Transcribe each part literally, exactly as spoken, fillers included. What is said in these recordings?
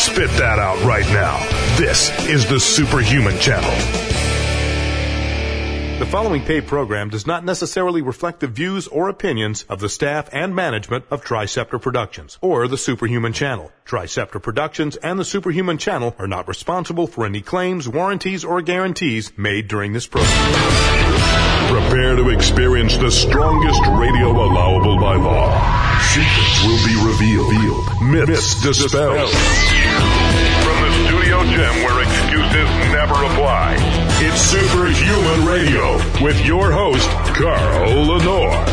Spit that out right now. This is the Superhuman Channel. The following paid program does not necessarily reflect the views or opinions of the staff and management of Triceptor Productions or the Superhuman Channel. Triceptor Productions and the Superhuman Channel are not responsible for any claims, warranties, or guarantees made during this program. Prepare to experience the strongest radio allowable by law. Secrets will be revealed. Myths dispelled. From the studio gym where excuses never apply. It's Superhuman Radio with your host, Carl Lenore.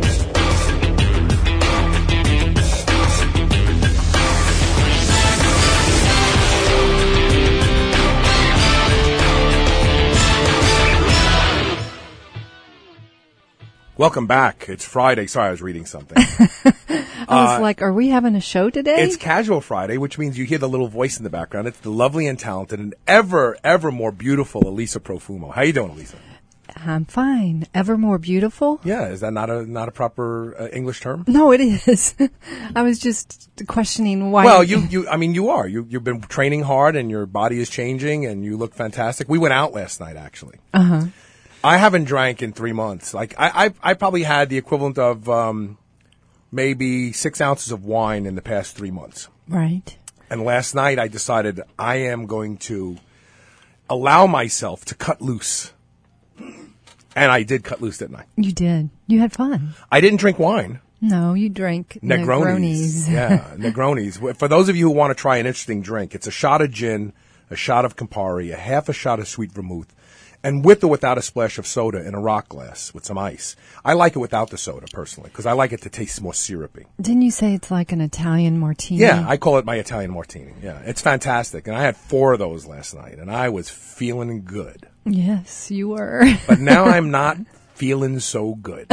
Welcome back. It's Friday. Sorry, I was reading something. I was uh, like, are we having a show today? It's Casual Friday, which means you hear the little voice in the background. It's the lovely and talented and ever, ever more beautiful Elisa Profumo. How you doing, Elisa? I'm fine. Ever more beautiful? Yeah. Is that not a not a proper uh, English term? No, it is. I was just questioning why. Well, you, you, I mean, you are. You, you've been training hard and your body is changing and you look fantastic. We went out last night, actually. Uh-huh. I haven't drank in three months. Like I, I, I probably had the equivalent of um, maybe six ounces of wine in the past three months. Right. And last night I decided I am going to allow myself to cut loose, and I did cut loose, didn't I? You did. You had fun. I didn't drink wine. No, you drank Negronis. Negronis. Yeah, Negronis. For those of you who want to try an interesting drink, it's a shot of gin, a shot of Campari, a half a shot of sweet vermouth. And with or without a splash of soda in a rock glass with some ice. I like it without the soda, personally, because I like it to taste more syrupy. Didn't you say it's like an Italian martini? Yeah, I call it my Italian martini. Yeah, it's fantastic. And I had four of those last night, and I was feeling good. Yes, you were. But now I'm not feeling so good.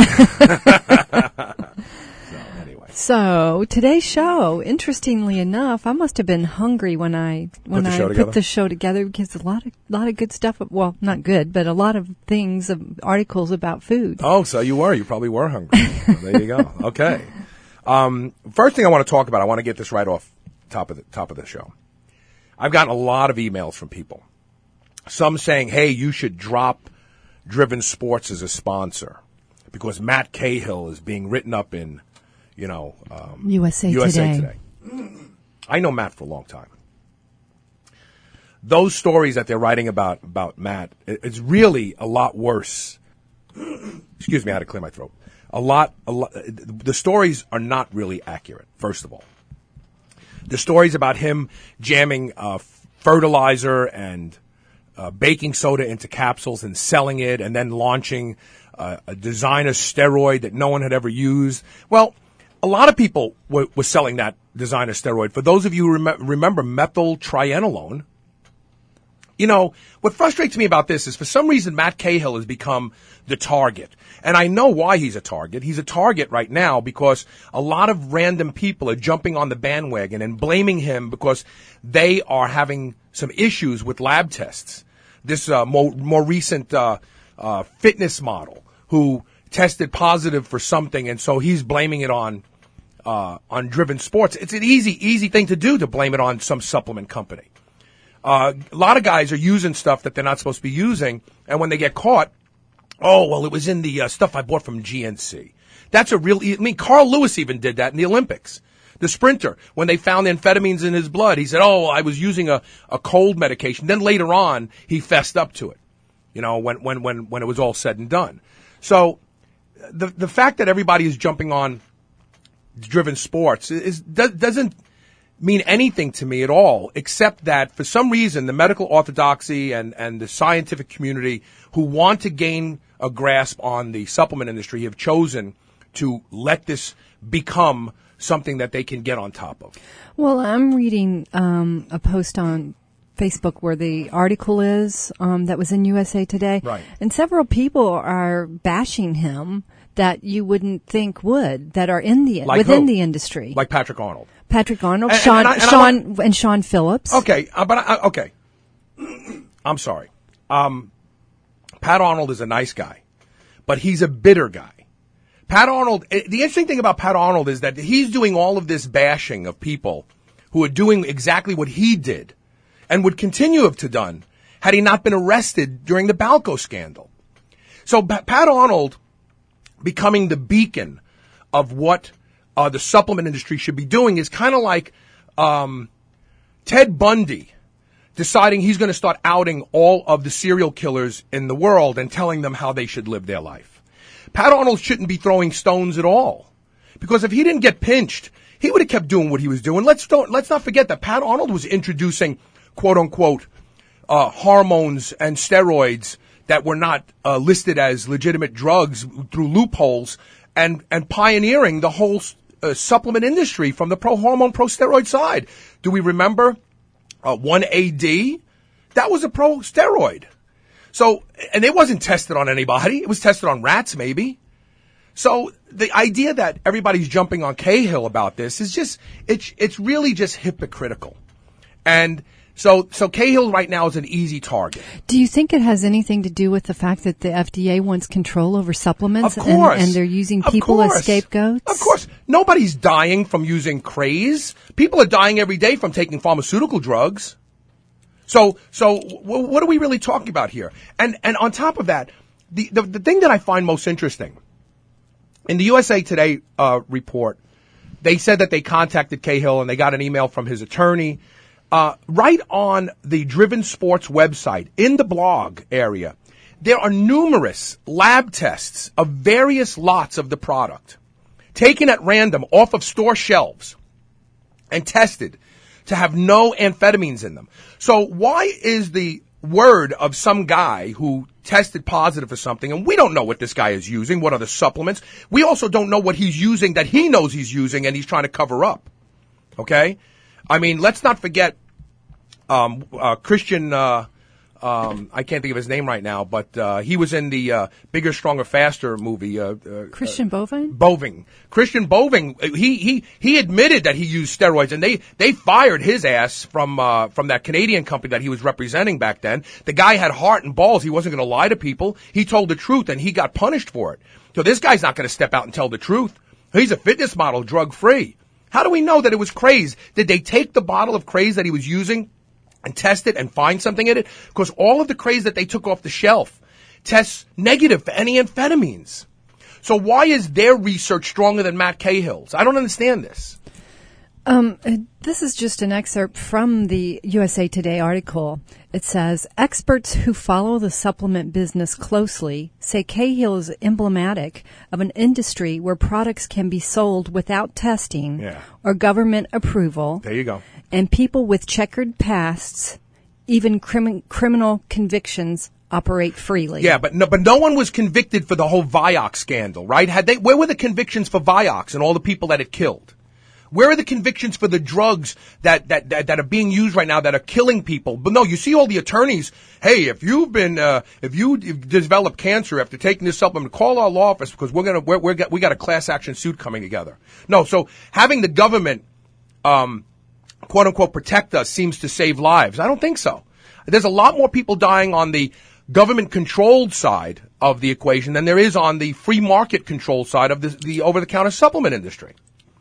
So, anyway. So, today's show, interestingly enough, I must have been hungry when I when put I put together? the show together because a lot of lot of good stuff, well, not good, but a lot of things, articles about food. Oh, so you were. You probably were hungry. So there you go. Okay. Um, first thing I want to talk about, I want to get this right off top of the top of the show. I've gotten a lot of emails from people. Some saying, hey, you should drop Driven Sports as a sponsor because Matt Cahill is being written up in You know, um, U S A, U S A Today. Today. I know Matt for a long time. Those stories that they're writing about about Matt, it, it's really a lot worse. Excuse me, I had to clear my throat. A lot, a lot. The stories are not really accurate. First of all, the stories about him jamming uh, fertilizer and uh, baking soda into capsules and selling it, and then launching uh, a designer steroid that no one had ever used. Well. A lot of people were, were selling that designer steroid. For those of you who rem- remember methyltrianolone, you know, what frustrates me about this is for some reason Matt Cahill has become the target. And I know why he's a target. He's a target right now because a lot of random people are jumping on the bandwagon and blaming him because they are having some issues with lab tests. This uh, more, more recent uh, uh, fitness model who tested positive for something, and so he's blaming it on uh, on Driven Sports. It's an easy, easy thing to do to blame it on some supplement company. Uh, a lot of guys are using stuff that they're not supposed to be using, and when they get caught, oh, well, it was in the uh, stuff I bought from G N C. That's a real, I mean, Carl Lewis even did that in the Olympics. The sprinter, when they found amphetamines in his blood, he said, oh, I was using a, a cold medication. Then later on, he fessed up to it, you know, when, when, when, when it was all said and done. So, The the fact that everybody is jumping on Driven Sports is, does, doesn't mean anything to me at all, except that for some reason the medical orthodoxy and, and the scientific community who want to gain a grasp on the supplement industry have chosen to let this become something that they can get on top of. Well, I'm reading um, a post on Facebook where the article is um, that was in U S A Today. Right. And several people are bashing him that you wouldn't think would, that are in the like within who? the industry. Like Patrick Arnold. Patrick Arnold, And- Sean, and I- and I Sean, want- and Sean Phillips. Okay, uh, but I, okay. I'm sorry. Um, Pat Arnold is a nice guy, but he's a bitter guy. Pat Arnold, the interesting thing about Pat Arnold is that he's doing all of this bashing of people who are doing exactly what he did and would continue to have done had he not been arrested during the Balco scandal. So Pat Arnold becoming the beacon of what uh, the supplement industry should be doing is kind of like um, Ted Bundy deciding he's going to start outing all of the serial killers in the world and telling them how they should live their life. Pat Arnold shouldn't be throwing stones at all, because if he didn't get pinched, he would have kept doing what he was doing. Let's don't let's not forget that Pat Arnold was introducing quote unquote uh, hormones and steroids that were not uh, listed as legitimate drugs through loopholes, and, and pioneering the whole uh, supplement industry from the pro-hormone, pro-steroid side. Do we remember uh, one A D? That was a pro-steroid. So, and it wasn't tested on anybody. It was tested on rats, maybe. So the idea that everybody's jumping on Cahill about this is just, it's, it's really just hypocritical. And So, so Cahill right now is an easy target. Do you think it has anything to do with the fact that the F D A wants control over supplements, of course, and, and they're using of people course. as scapegoats? Of course. Nobody's dying from using craze. People are dying every day from taking pharmaceutical drugs. So, so w- what are we really talking about here? And, and on top of that, the, the, the thing that I find most interesting, in the U S A Today, uh, report, they said that they contacted Cahill and they got an email from his attorney. Uh, right on the Driven Sports website, in the blog area, there are numerous lab tests of various lots of the product, taken at random off of store shelves and tested to have no amphetamines in them. So why is the word of some guy who tested positive for something, and we don't know what this guy is using, what are the supplements, we also don't know what he's using that he knows he's using and he's trying to cover up, okay? I mean, let's not forget um, uh, Christian, uh, um, I can't think of his name right now, but uh, he was in the uh, Bigger, Stronger, Faster movie. Uh, uh, Christian Boving? Boving. Christian Boving, he he he admitted that he used steroids, and they, they fired his ass from uh, from that Canadian company that he was representing back then. The guy had heart and balls. He wasn't going to lie to people. He told the truth, and he got punished for it. So this guy's not going to step out and tell the truth. He's a fitness model, drug-free. How do we know that it was craze? Did they take the bottle of craze that he was using and test it and find something in it? Because all of the craze that they took off the shelf tests negative for any amphetamines. So why is their research stronger than Matt Cahill's? I don't understand this. Um, this is just an excerpt from the U S A Today article. It says, experts who follow the supplement business closely say Cahill is emblematic of an industry where products can be sold without testing Yeah. or government approval. There you go. And people with checkered pasts, even crim- criminal convictions, operate freely. Yeah, but no, but no one was convicted for the whole Vioxx scandal, right? Had they? Where were the convictions for Vioxx and all the people that it killed? Where are the convictions for the drugs that, that, that, that are being used right now that are killing people? But no, you see all the attorneys, hey, if you've been, uh, if you develop cancer after taking this supplement, call our law office because we're gonna, we're, we're, we got a class action suit coming together. No, so having the government, um, quote unquote protect us seems to save lives. I don't think so. There's a lot more people dying on the government controlled side of the equation than there is on the free market control side of the, the over the counter supplement industry.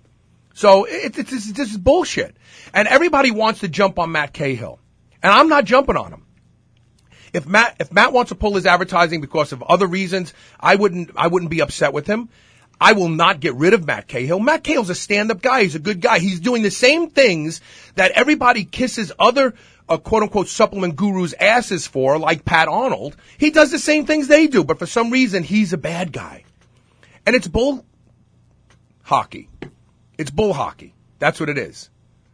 So it, it, it's, this is bullshit. And everybody wants to jump on Matt Cahill. And I'm not jumping on him. If Matt, if Matt wants to pull his advertising because of other reasons, I wouldn't, I wouldn't be upset with him. I will not get rid of Matt Cahill. Matt Cahill's a stand-up guy. He's a good guy. He's doing the same things that everybody kisses other, uh, quote-unquote, supplement gurus' asses for, like Pat Arnold. He does the same things they do, but for some reason, he's a bad guy. And it's bull hockey. It's bull hockey. That's what it is.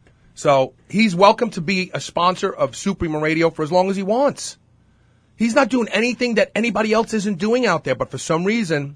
So he's welcome to be a sponsor of Supreme Radio for as long as he wants. He's not doing anything that anybody else isn't doing out there, but for some reason,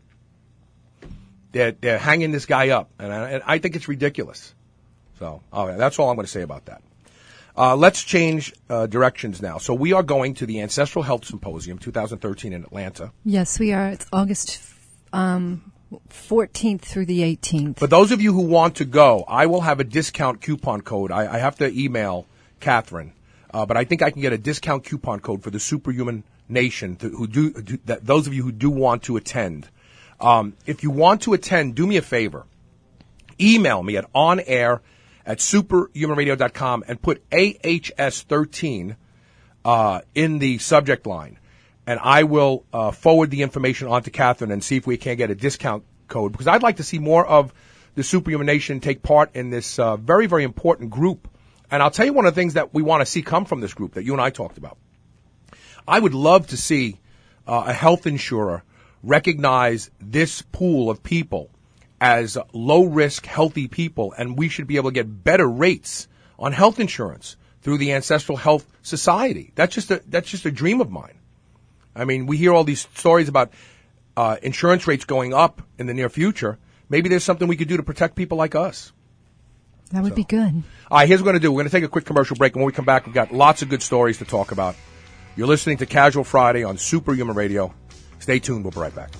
they're, they're hanging this guy up. And I, and I think it's ridiculous. So okay, that's all I'm going to say about that. Uh, let's change uh, directions now. So we are going to the Ancestral Health Symposium twenty thirteen in Atlanta. Yes, we are. It's August um, fourteenth through the eighteenth. For those of you who want to go, I will have a discount coupon code. I, I have to email Catherine, uh, but I think I can get a discount coupon code for the Superhuman Nation to, who do, do that. Those of you who do want to attend, um, if you want to attend, do me a favor. Email me at onair at superhuman radio dot com and put A H S thirteen uh, in the subject line. And I will uh, forward the information on to Catherine and see if we can get a discount code, because I'd like to see more of the Superhuman Nation take part in this uh, very, very important group. And I'll tell you one of the things that we want to see come from this group that you and I talked about. I would love to see uh, a health insurer recognize this pool of people as low-risk, healthy people, and we should be able to get better rates on health insurance through the Ancestral Health Society. That's just a that's just a dream of mine. I mean, we hear all these stories about uh, insurance rates going up in the near future. Maybe there's something we could do to protect people like us. That would so. be good. All right, here's what we're going to do. We're going to take a quick commercial break, and when we come back, we've got lots of good stories to talk about. You're listening to Casual Friday on Superhuman Radio. Stay tuned. We'll be right back.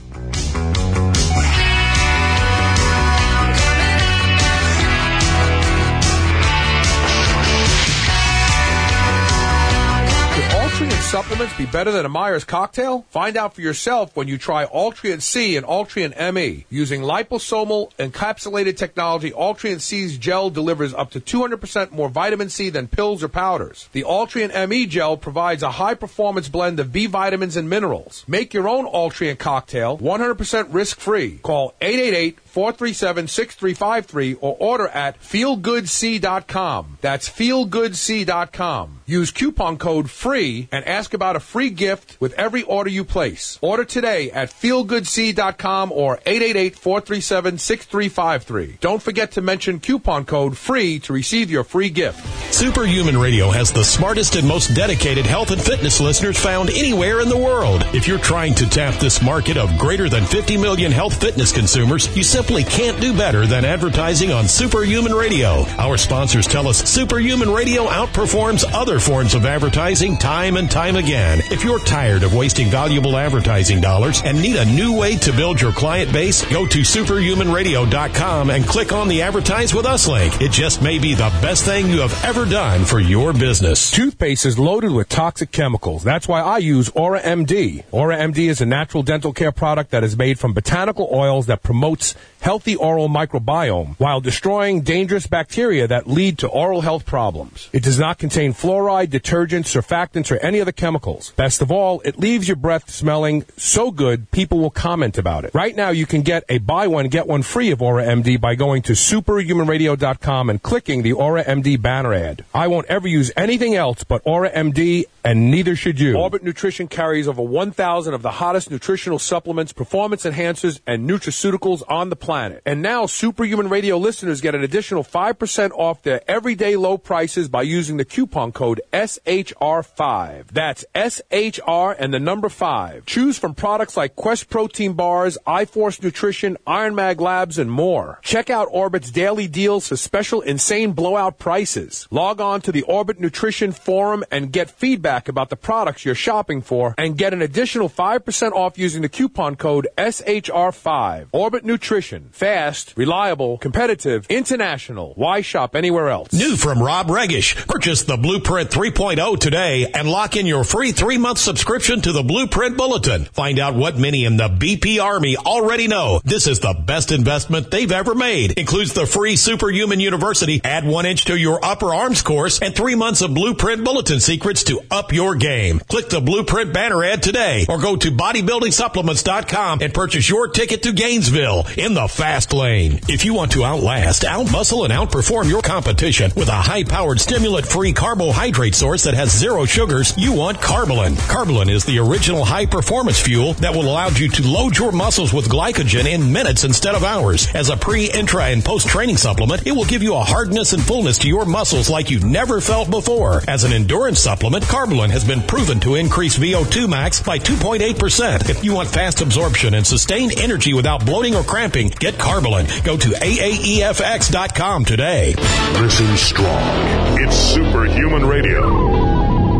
Altria supplements be better than a Myers cocktail? Find out for yourself when you try Altria C and Altria M E. Using liposomal encapsulated technology, Altria C's gel delivers up to two hundred percent more vitamin C than pills or powders. The Altria M E gel provides a high-performance blend of B vitamins and minerals. Make your own Altria cocktail one hundred percent risk-free. Call eight eight eight, four three seven, six three five three or order at feel good c dot com. That's feel good c dot com. Use coupon code FREE and ask about a free gift with every order you place. Order today at feel good c dot com or eight eight eight, four three seven, six three five three. Don't forget to mention coupon code FREE to receive your free gift. Superhuman Radio has the smartest and most dedicated health and fitness listeners found anywhere in the world. If you're trying to tap this market of greater than fifty million health fitness consumers, you simply can't do better than advertising on Superhuman Radio. Our sponsors tell us Superhuman Radio outperforms other forms of advertising time and time again. If you're tired of wasting valuable advertising dollars and need a new way to build your client base, go to superhuman radio dot com and click on the Advertise With Us link. It just may be the best thing you have ever done for your business. Toothpaste is loaded with toxic chemicals. That's why I use Aura M D. Aura M D is a natural dental care product that is made from botanical oils that promotes healthy oral microbiome while destroying dangerous bacteria that lead to oral health problems. It does not contain fluoride, detergents, surfactants, or any other chemicals. Best of all, it leaves your breath smelling so good people will comment about it. Right now, you can get a buy one, get one free of Aura M D by going to superhuman radio dot com and clicking the Aura M D banner ad. I won't ever use anything else but Aura M D, and neither should you. Orbit Nutrition carries over one thousand of the hottest nutritional supplements, performance enhancers, and nutraceuticals on the planet. And now, Superhuman Radio listeners get an additional five percent off their everyday low prices by using the coupon code S H R five. That's S H R and the number five. Choose from products like Quest Protein Bars, iForce Nutrition, Iron Mag Labs, and more. Check out Orbit's daily deals for special insane blowout prices. Log on to the Orbit Nutrition Forum and get feedback about the products you're shopping for and get an additional five percent off using the coupon code S H R five. Orbit Nutrition. Fast, reliable, competitive, international. Why shop anywhere else? New from Rob Regish. Purchase the Blueprint three point oh today and lock in your free three-month subscription to the Blueprint Bulletin. Find out what many in the B P Army already know. This is the best investment they've ever made. Includes the free Superhuman University, add one inch to your upper arms course, and three months of Blueprint Bulletin secrets to up your game. Click the Blueprint banner ad today or go to bodybuilding supplements dot com and purchase your ticket to Gainesville in the fast lane. If you want to outlast, outmuscle, and outperform your competition with a high-powered stimulant-free carbohydrate source that has zero sugars, you want Carbolin. Carbolin is the original high-performance fuel that will allow you to load your muscles with glycogen in minutes instead of hours. As a pre, intra, and post-training supplement, it will give you a hardness and fullness to your muscles like you've never felt before. As an endurance supplement, Carbolin has been proven to increase V O two max by two point eight percent. If you want fast absorption and sustained energy without bloating or cramping, get Carbolin. Go to A A E F X dot com today. Listen strong. It's Superhuman Radio.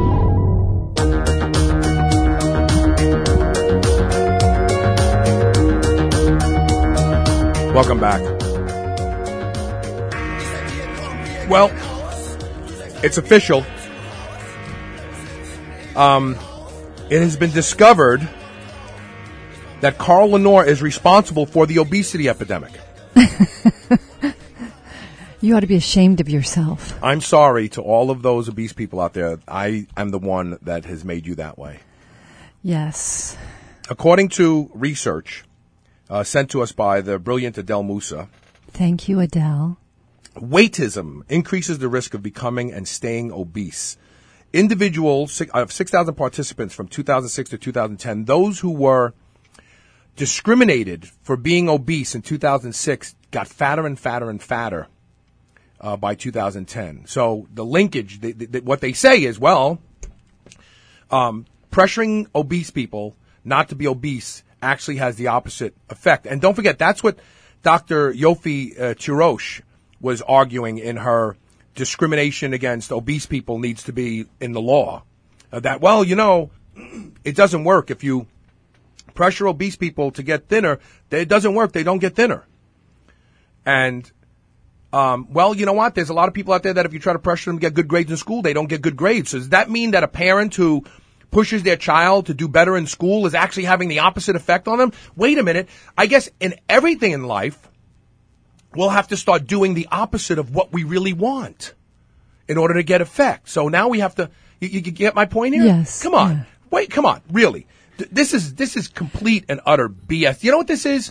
Welcome back. Well, it's official. Um, it has been discovered that Carl Lenore is responsible for the obesity epidemic. You ought to be ashamed of yourself. I'm sorry to all of those obese people out there. I am the one that has made you that way. Yes. According to research uh, sent to us by the brilliant Adele Musa, Thank you, Adele. weightism increases the risk of becoming and staying obese. Individuals, out of six thousand participants from two thousand six to two thousand ten, those who were discriminated for being obese in two thousand six got fatter and fatter and fatter uh, by two thousand ten. So the linkage, the, the, what they say is, well, um, pressuring obese people not to be obese actually has the opposite effect. And don't forget, that's what Doctor Yofi uh, Tirosh was arguing in her discrimination against obese people needs to be in the law. Uh, that, well, you know, it doesn't work if you pressure obese people to get thinner. It doesn't work. They don't get thinner. And, um, well, you know what? There's a lot of people out there that if you try to pressure them to get good grades in school, they don't get good grades. So does that mean that a parent who pushes their child to do better in school is actually having the opposite effect on them? Wait a minute. I guess in everything in life, we'll have to start doing the opposite of what we really want in order to get effect. So now we have to, you, you get my point here? Yes. Come on. Yeah. Wait, come on. Really. Th- This is, this is complete and utter B S. You know what this is?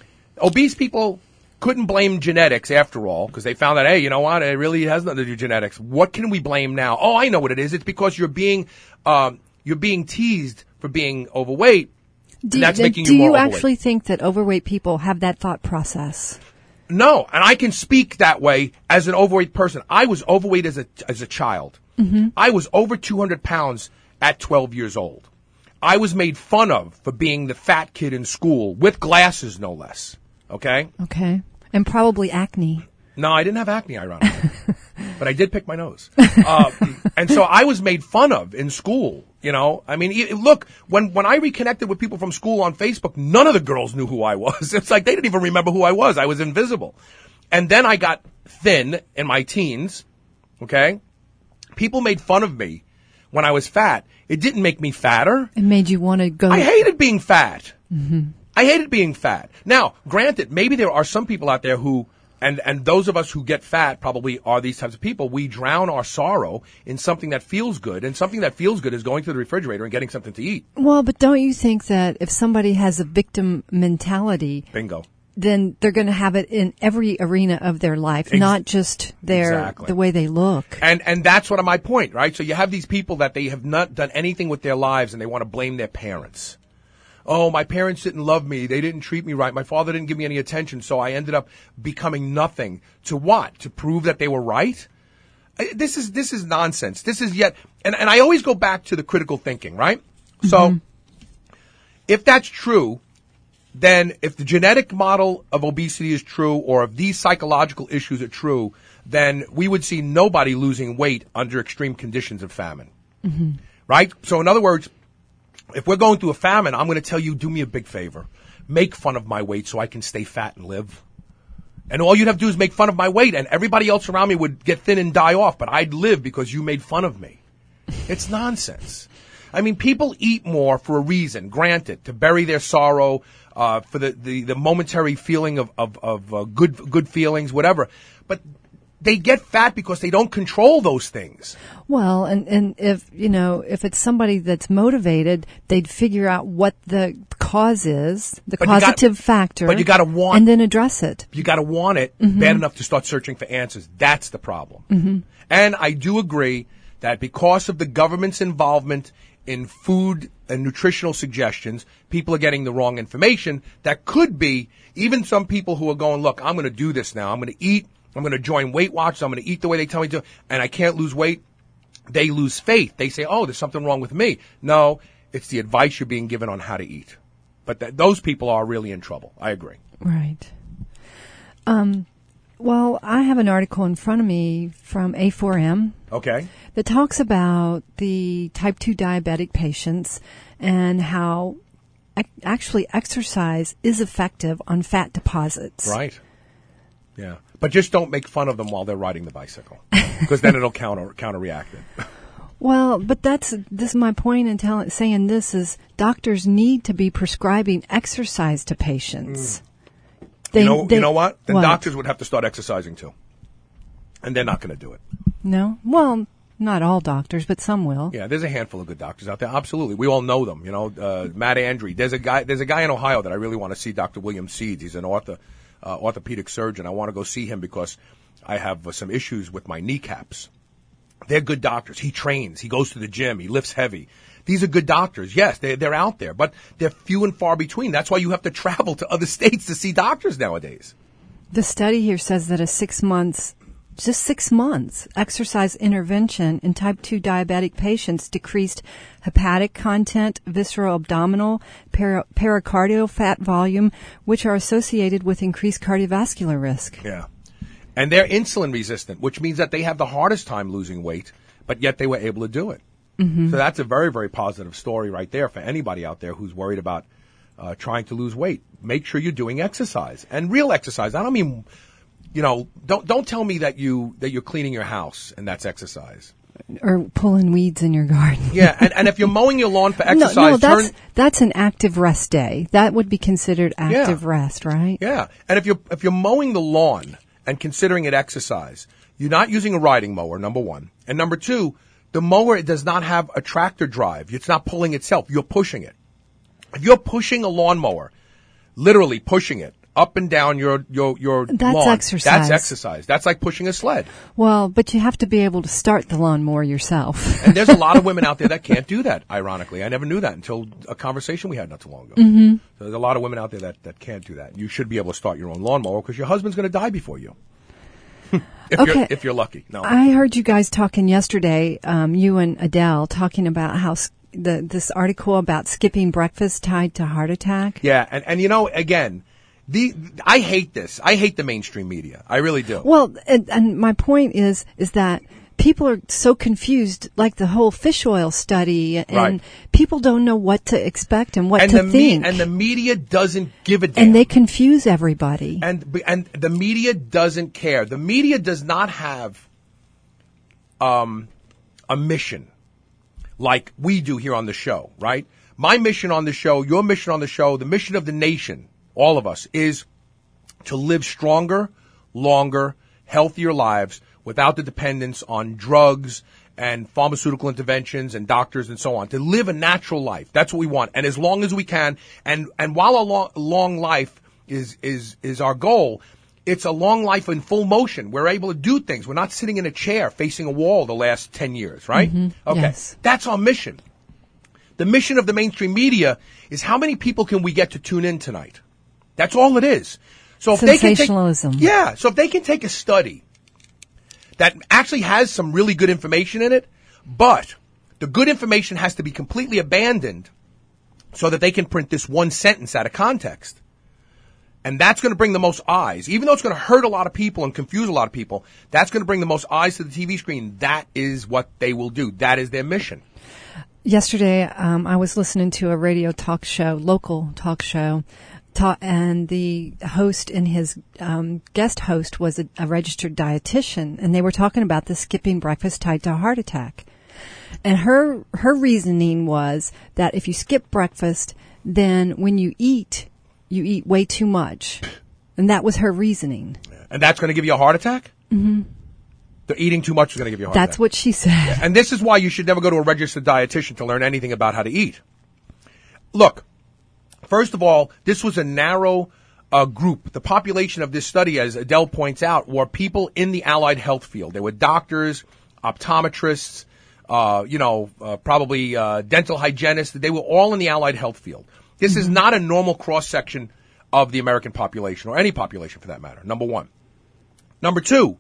Obese people couldn't blame genetics after all, because they found out, hey, you know what? It really has nothing to do with genetics. What can we blame now? Oh, I know what it is. It's because you're being, um, you're being teased for being overweight. Do, and that's do, making do you more you overweight. actually think that overweight people have that thought process? No, and I can speak that way as an overweight person. I was overweight as a as a child. Mm-hmm. I was over two hundred pounds at twelve years old. I was made fun of for being the fat kid in school, with glasses no less. Okay? Okay. And probably acne. No, I didn't have acne, ironically. But I did pick my nose. Uh, and so I was made fun of in school, you know. I mean, it, look, when, when I reconnected with people from school on Facebook, none of the girls knew who I was. It's like they didn't even remember who I was. I was invisible. And then I got thin in my teens, okay? People made fun of me when I was fat. It didn't make me fatter. It made you want to go. I hated being fat. Mm-hmm. I hated being fat. Now, granted, maybe there are some people out there who, and, and those of us who get fat probably are these types of people. We drown our sorrow in something that feels good, and something that feels good is going to the refrigerator and getting something to eat. Well, but don't you think that if somebody has a victim mentality, Bingo. then they're going to have it in every arena of their life, Ex- not just their Exactly. the way they look. And and that's what my point, right? So you have these people that they have not done anything with their lives, and they want to blame their parents. Oh, my parents didn't love me. They didn't treat me right. My father didn't give me any attention, so I ended up becoming nothing. To what? To prove that they were right? I- This is this is nonsense. This is yet, and, and I always go back to the critical thinking, right? So, if that's true, then if the genetic model of obesity is true, or if these psychological issues are true, then we would see nobody losing weight under extreme conditions of famine. Mm-hmm. Right? So in other words, if we're going through a famine, I'm going to tell you, do me a big favor. Make fun of my weight so I can stay fat and live. And all you'd have to do is make fun of my weight, and everybody else around me would get thin and die off, but I'd live because you made fun of me. It's nonsense. I mean, people eat more for a reason, granted, to bury their sorrow, uh, for the, the, the momentary feeling of, of, of uh, good, good feelings, whatever. But they get fat because they don't control those things. Well, and, and if, you know, if it's somebody that's motivated, they'd figure out what the cause is, the But you got- causative factor. but you gotta want- and then address it. You got to want it bad enough to start searching for answers. That's the problem. Mm-hmm. And I do agree that because of the government's involvement in food and nutritional suggestions, people are getting the wrong information. That could be even some people who are going, look, I'm going to do this now. I'm going to eat. I'm going to join Weight Watchers. I'm going to eat the way they tell me to, and I can't lose weight. They lose faith. They say, oh, there's something wrong with me. No, it's the advice you're being given on how to eat. But th- those people are really in trouble. I agree. Right. Um, well, I have an article in front of me from A four M Okay. that talks about the type two diabetic patients and how ac- actually exercise is effective on fat deposits. Right. Yeah. But just don't make fun of them while they're riding the bicycle, because then it'll counter counter-react it. Well, but that's this is my point in tell, saying this is doctors need to be prescribing exercise to patients. They, you know, they- you know what? Then what? doctors would have to start exercising too. And they're not going to do it. No? Well, not all doctors, but some will. Yeah, there's a handful of good doctors out there. Absolutely. We all know them. You know, uh, Matt Andre. There's a guy, there's a guy in Ohio that I really want to see, Doctor William Seeds. He's an ortho, uh, orthopedic surgeon. I want to go see him because I have uh, some issues with my kneecaps. They're good doctors. He trains. He goes to the gym. He lifts heavy. These are good doctors. Yes, they're, they're out there, but they're few and far between. That's why you have to travel to other states to see doctors nowadays. The study here says that a six months, just six months, exercise intervention in type two diabetic patients decreased hepatic content, visceral abdominal, para- pericardial fat volume, which are associated with increased cardiovascular risk. Yeah. And they're insulin resistant, which means that they have the hardest time losing weight, but yet they were able to do it. Mm-hmm. So that's a very, very positive story right there for anybody out there who's worried about uh, trying to lose weight. Make sure you're doing exercise, and real exercise. I don't mean, you know, don't don't tell me that you that you're cleaning your house and that's exercise. Or pulling weeds in your garden. Yeah, and, and if you're mowing your lawn for exercise, no, no, that's turn, that's an active rest day. That would be considered active yeah. rest, right? Yeah, and if you're if you're mowing the lawn and considering it exercise, you're not using a riding mower. Number one, and number two. The mower, it does not have a tractor drive. It's not pulling itself. You're pushing it. If you're pushing a lawnmower, literally pushing it up and down your, your, your that's lawn. Exercise. That's exercise. That's like pushing a sled. Well, but you have to be able to start the lawnmower yourself. And there's a lot of women out there that can't do that, ironically. I never knew that until a conversation we had not too long ago. Mm-hmm. So there's a lot of women out there that, that can't do that. You should be able to start your own lawnmower because your husband's going to die before you. If, okay. you're, if you're lucky. No. I heard you guys talking yesterday, um, you and Adele, talking about how s- the this article about skipping breakfast tied to heart attack. Yeah, and, and you know, again, the I hate this. I hate the mainstream media. I really do. Well, and, and my point is is that people are so confused, like the whole fish oil study, and right. people don't know what to expect and what and to the think. Me- and the media doesn't give a damn. And they confuse everybody. And and the media doesn't care. The media does not have um, a mission like we do here on the show, right? My mission on the show, your mission on the show, the mission of the nation, all of us, is to live stronger, longer, healthier lives without the dependence on drugs and pharmaceutical interventions and doctors and so on. To live a natural life. That's what we want. And as long as we can, and, and while a long, long life is, is, is our goal, it's a long life in full motion. We're able to do things. We're not sitting in a chair facing a wall the last ten years, right? Mm-hmm. Okay. Yes. That's our mission. The mission of the mainstream media is how many people can we get to tune in tonight? That's all it is. So if they can take, sensationalism. yeah. So if they can take a study that actually has some really good information in it, but the good information has to be completely abandoned so that they can print this one sentence out of context. And that's going to bring the most eyes. Even though it's going to hurt a lot of people and confuse a lot of people, that's going to bring the most eyes to the T V screen. That is what they will do. That is their mission. Yesterday, um, I was listening to a radio talk show, local talk show, ta- and the host and his um, guest host was a, a registered dietitian, and they were talking about the skipping breakfast tied to a heart attack. And her her reasoning was that if you skip breakfast, then when you eat, you eat way too much. And that was her reasoning. And that's going to give you a heart attack? Mm-hmm. The eating too much is going to give you a heart That's attack. That's what she said. Yeah. And this is why you should never go to a registered dietitian to learn anything about how to eat. Look, first of all, this was a narrow uh, group. The population of this study, as Adele points out, were people in the allied health field. They were doctors, optometrists, uh, you know, uh, probably uh, dental hygienists. They were all in the allied health field. This mm-hmm. is not a normal cross-section of the American population, or any population for that matter, number one. Number two,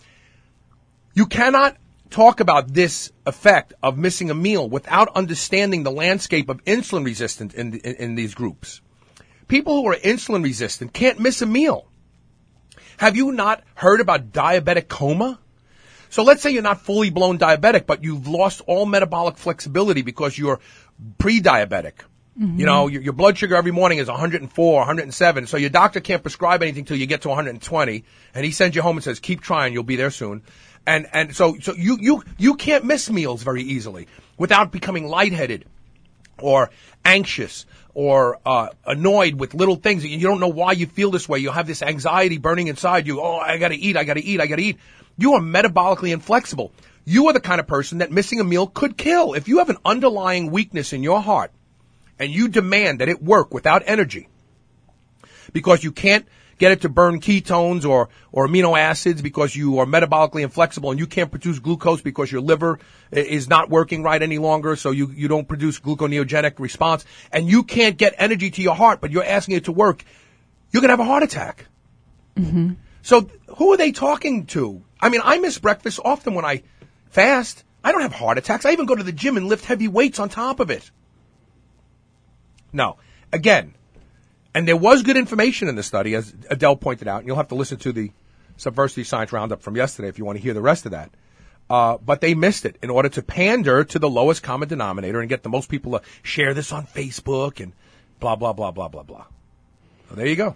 you cannot talk about this effect of missing a meal without understanding the landscape of insulin resistance in, the, in, in these groups. People who are insulin resistant can't miss a meal. Have you not heard about diabetic coma? So let's say you're not fully blown diabetic, but you've lost all metabolic flexibility because you're pre-diabetic. Mm-hmm. You know, your, your blood sugar every morning is one hundred four, one hundred seven, so your doctor can't prescribe anything till you get to one hundred twenty, and he sends you home and says, keep trying, you'll be there soon. And and so so you, you, you can't miss meals very easily without becoming lightheaded or anxious or uh, annoyed with little things. You don't know why you feel this way. You have this anxiety burning inside you. Oh, I got to eat, I got to eat, I got to eat. You are metabolically inflexible. You are the kind of person that missing a meal could kill. If you have an underlying weakness in your heart and you demand that it work without energy because you can't get it to burn ketones or, or amino acids because you are metabolically inflexible and you can't produce glucose because your liver is not working right any longer, so you, you don't produce gluconeogenic response, and you can't get energy to your heart, but you're asking it to work, you're going to have a heart attack. Mm-hmm. So who are they talking to? I mean, I miss breakfast often when I fast. I don't have heart attacks. I even go to the gym and lift heavy weights on top of it. No. Again, and there was good information in the study, as Adele pointed out, and you'll have to listen to the Subversity Science Roundup from yesterday if you want to hear the rest of that. Uh, but they missed it in order to pander to the lowest common denominator and get the most people to share this on Facebook and blah, blah, blah, blah, blah, blah. So there you go.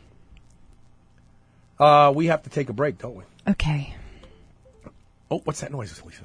Uh, we have to take a break, don't we? Okay. Oh, what's that noise, Lisa?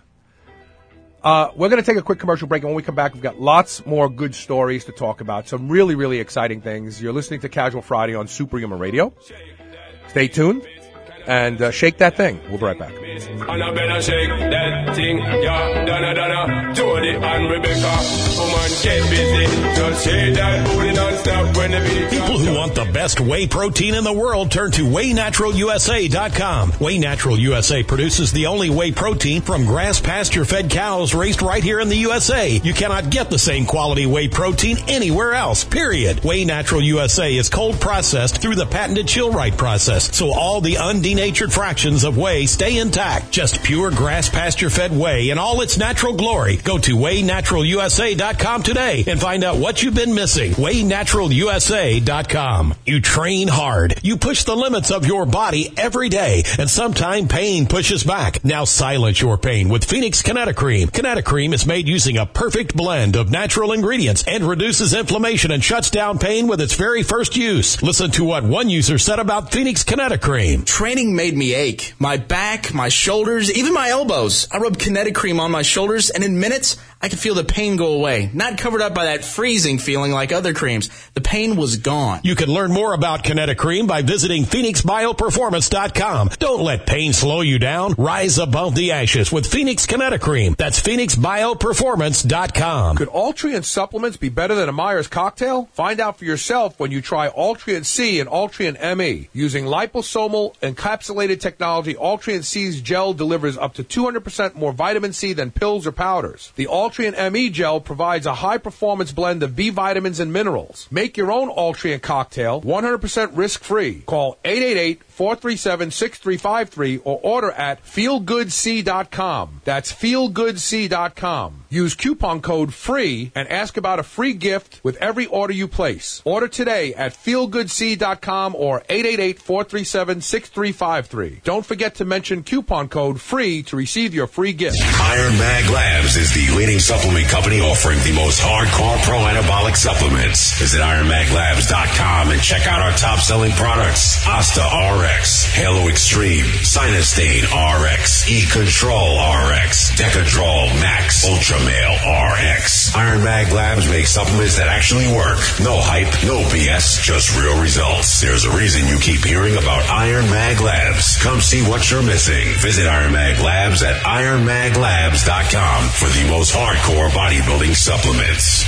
Uh, we're going to take a quick commercial break, and when we come back, we've got lots more good stories to talk about. Some really, really exciting things. You're listening to Casual Friday on Superhuman Radio. Stay tuned and uh, shake that thing. We'll be right back. And I better shake that thing, yeah, Donna, Donna, Jody and Rebecca. Woman, get busy, just shake that booty non-stop when the beat. People who want the best whey protein in the world turn to whey natural U S A dot com. Whey Natural U S A produces the only whey protein from grass pasture-fed cows raised right here in the U S A. You cannot get the same quality whey protein anywhere else, period. Whey Natural U S A is cold processed through the patented chill-right process, so all the undenatured fractions of whey stay intact. Just pure grass pasture-fed whey in all its natural glory. Go to whey natural U S A dot com today and find out what you've been missing. whey natural U S A dot com. You train hard. You push the limits of your body every day, and sometimes pain pushes back. Now silence your pain with Phoenix Kinetocream. Kinetocream is made using a perfect blend of natural ingredients and reduces inflammation and shuts down pain with its very first use. Listen to what one user said about Phoenix Kinetocream. Training made me ache. My back, my shoulders, even my elbows. I rubbed Kinetocream on my shoulders, and in minutes, I could feel the pain go away. Not covered up by that freezing feeling like other creams. The pain was gone. You can learn more about Kinetocream by visiting Phoenix Bio Performance dot com. Don't let pain slow you down. Rise above the ashes with Phoenix Kinetocream. That's Phoenix Bio Performance dot com. Could Altria supplements be better than a Myers cocktail? Find out for yourself when you try Altria C and Altria M E. Using liposomal encapsulated technology, Altria C's gel delivers up to two hundred percent more vitamin C than pills or powders. The Altria M E gel provides a high-performance blend of B vitamins and minerals. Make your own Altria cocktail one hundred percent risk-free. Call eight eight eight, four three seven, six three five three or order at feel good c dot com. That's feel good c dot com. Use coupon code FREE and ask about a free gift with every order you place. Order today at feel good c dot com or eight eight eight, four three seven, six three five three. Don't forget to mention coupon code FREE to receive your free gift. Iron Mag Labs is the leading supplement company offering the most hardcore pro-anabolic supplements. Visit iron mag labs dot com and check out our top-selling products. Asta R X, Halo Extreme, Sinustane R X, E-Control R X, Decadrol Max, Ultramale R X. Iron Mag Labs makes supplements that actually work. No hype, no B S, just real results. There's a reason you keep hearing about Iron Mag Labs. Come see what you're missing. Visit Iron Mag Labs at iron mag labs dot com for the most hardcore bodybuilding supplements.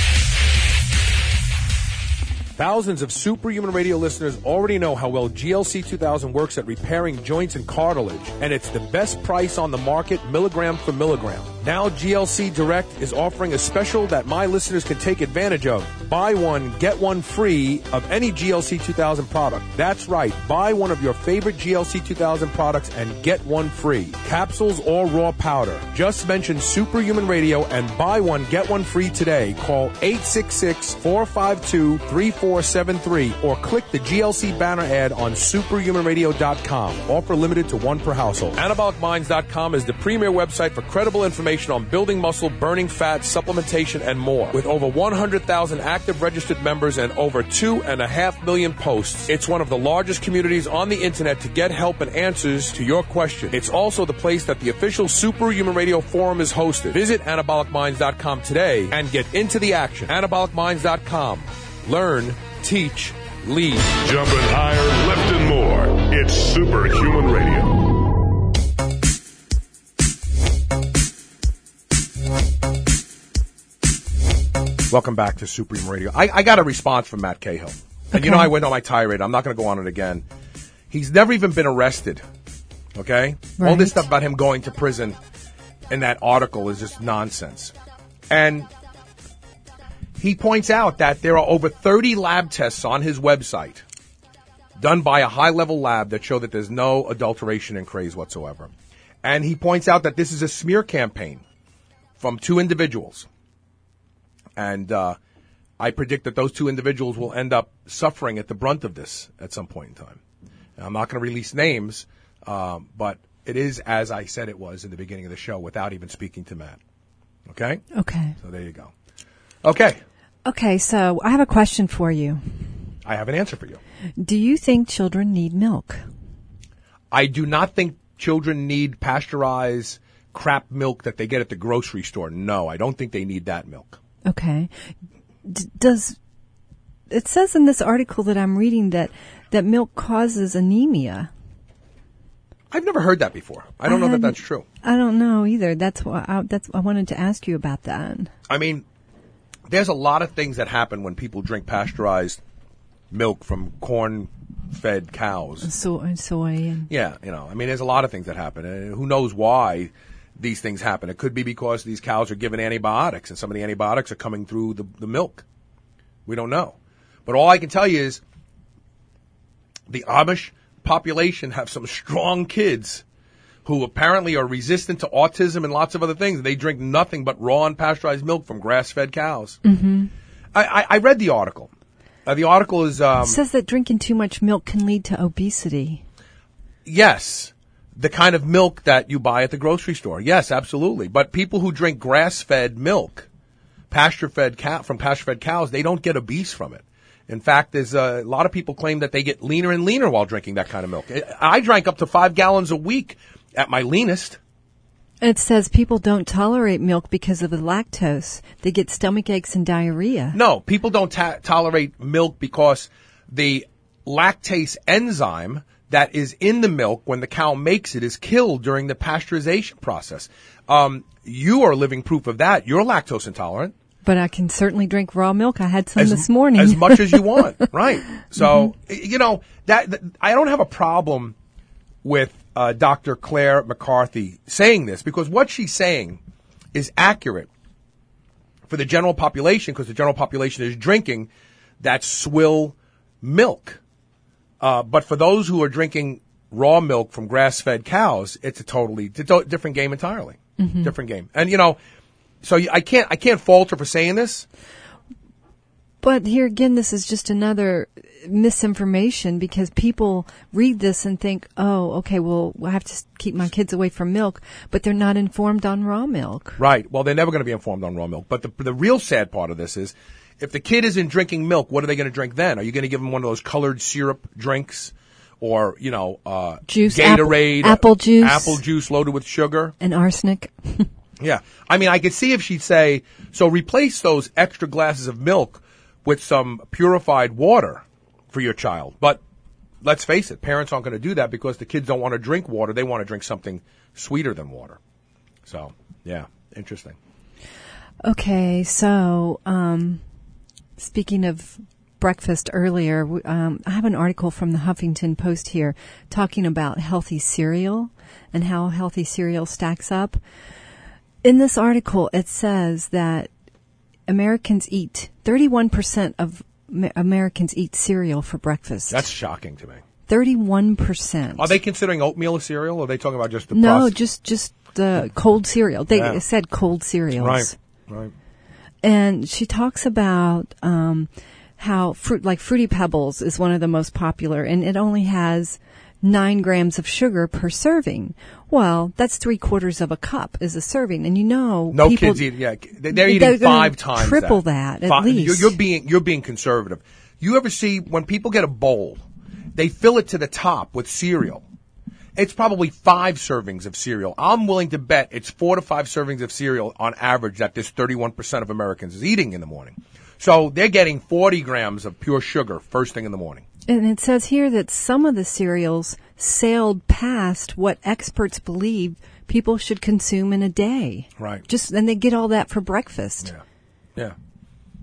Thousands of Superhuman Radio listeners already know how well G L C two thousand works at repairing joints and cartilage, and it's the best price on the market, milligram for milligram. Now G L C Direct is offering a special that my listeners can take advantage of. Buy one, get one free of any G L C two thousand product. That's right. Buy one of your favorite G L C two thousand products and get one free. Capsules or raw powder. Just mention Superhuman Radio and buy one, get one free today. Call eight six six, four five two, three four seven three or click the G L C banner ad on superhuman radio dot com. Offer limited to one per household. anabolic minds dot com is the premier website for credible information on building muscle, burning fat, supplementation, and more. With over one hundred thousand active registered members and over two and a half million posts, it's one of the largest communities on the internet to get help and answers to your questions. It's also the place that the official Superhuman Radio forum is hosted. Visit anabolic minds dot com today and get into the action. anabolic minds dot com. Learn, teach, lead. Jumping higher, lifting more. It's Superhuman Radio. Welcome back to Supreme Radio. I, I got a response from Matt Cahill. And Okay. you know I went on my tirade. I'm not going to go on it again. He's never even been arrested. Okay? All Right. this stuff about him going to prison in that article is just nonsense. And he points out that there are over thirty lab tests on his website done by a high-level lab that show that there's no adulteration in craze whatsoever. And he points out that this is a smear campaign from two individuals. And uh, I predict that those two individuals will end up suffering at the brunt of this at some point in time. Now, I'm not going to release names, um, but it is as I said it was in the beginning of the show without even speaking to Matt. Okay? Okay. So there you go. Okay. Okay, so I have a question for you. I have an answer for you. Do you think children need milk? I do not think children need pasteurized crap milk that they get at the grocery store. No, I don't think they need that milk. Okay. D- does it says in this article that I'm reading that that milk causes anemia? I've never heard that before. I don't know that that's true. I don't know either. That's why I, that's I wanted to ask you about that. I mean, there's a lot of things that happen when people drink pasteurized milk from corn-fed cows. So and soy and Yeah, you know, I mean, there's a lot of things that happen, and who knows why these things happen. It could be because these cows are given antibiotics, and some of the antibiotics are coming through the, the milk. We don't know. But all I can tell you is the Amish population have some strong kids who apparently are resistant to autism and lots of other things. They drink nothing but raw and pasteurized milk from grass-fed cows. Mm-hmm. I, I, I read the article. Uh, the article is... Um, it says that drinking too much milk can lead to obesity. Yes. The kind of milk that you buy at the grocery store. Yes, absolutely. But people who drink grass-fed milk, pasture-fed cow, from pasture-fed cows, they don't get obese from it. In fact, there's a, a lot of people claim that they get leaner and leaner while drinking that kind of milk. I drank up to five gallons a week at my leanest. It says people don't tolerate milk because of the lactose. They get stomach aches and diarrhea. No, people don't ta- tolerate milk because the lactase enzyme that is in the milk when the cow makes it is killed during the pasteurization process. Um, you are living proof of that. You're lactose intolerant. But I can certainly drink raw milk. I had some as, this morning. as much as you want, right? So, mm-hmm. you know, that, that I don't have a problem with uh, Doctor Claire McCarthy saying this because what she's saying is accurate for the general population because the general population is drinking that swill milk. Uh, but for those who are drinking raw milk from grass-fed cows, it's a totally it's a different game entirely. Mm-hmm. Different game. And, you know, so I can't I can't fault her for saying this. But here again, this is just another misinformation because people read this and think, oh, okay, well, I have to keep my kids away from milk, but they're not informed on raw milk. Right. Well, they're never going to be informed on raw milk. But the the real sad part of this is if the kid isn't drinking milk, what are they going to drink then? Are you going to give them one of those colored syrup drinks or, you know, uh, juice, Gatorade, apple, apple juice, apple juice loaded with sugar? And arsenic. Yeah. I mean, I could see if she'd say, so replace those extra glasses of milk with some purified water for your child. But let's face it, parents aren't going to do that because the kids don't want to drink water. They want to drink something sweeter than water. So, yeah, interesting. Okay, so um, speaking of breakfast earlier, um, I have an article from the Huffington Post here talking about healthy cereal and how healthy cereal stacks up. In this article, it says that Americans eat, thirty-one percent of Americans eat cereal for breakfast. That's shocking to me. thirty-one percent. Are they considering oatmeal a cereal, or are they talking about just the No, process? just just the cold cereal. They Yeah. said cold cereals. Right, right. And she talks about um, how fruit, like Fruity Pebbles, is one of the most popular, and it only has nine grams of sugar per serving. Well, that's three quarters of a cup is a serving, and you know, No people, kids eat. Yeah, they're eating they're five times triple that. that, at Five, least. You're, you're being you're being conservative. You ever see when people get a bowl, they fill it to the top with cereal. It's probably five servings of cereal. I'm willing to bet it's four to five servings of cereal on average that this thirty-one percent of Americans is eating in the morning. So they're getting forty grams of pure sugar first thing in the morning. And it says here that some of the cereals sailed past what experts believe people should consume in a day. Right. Just and they get all that for breakfast. Yeah. Yeah.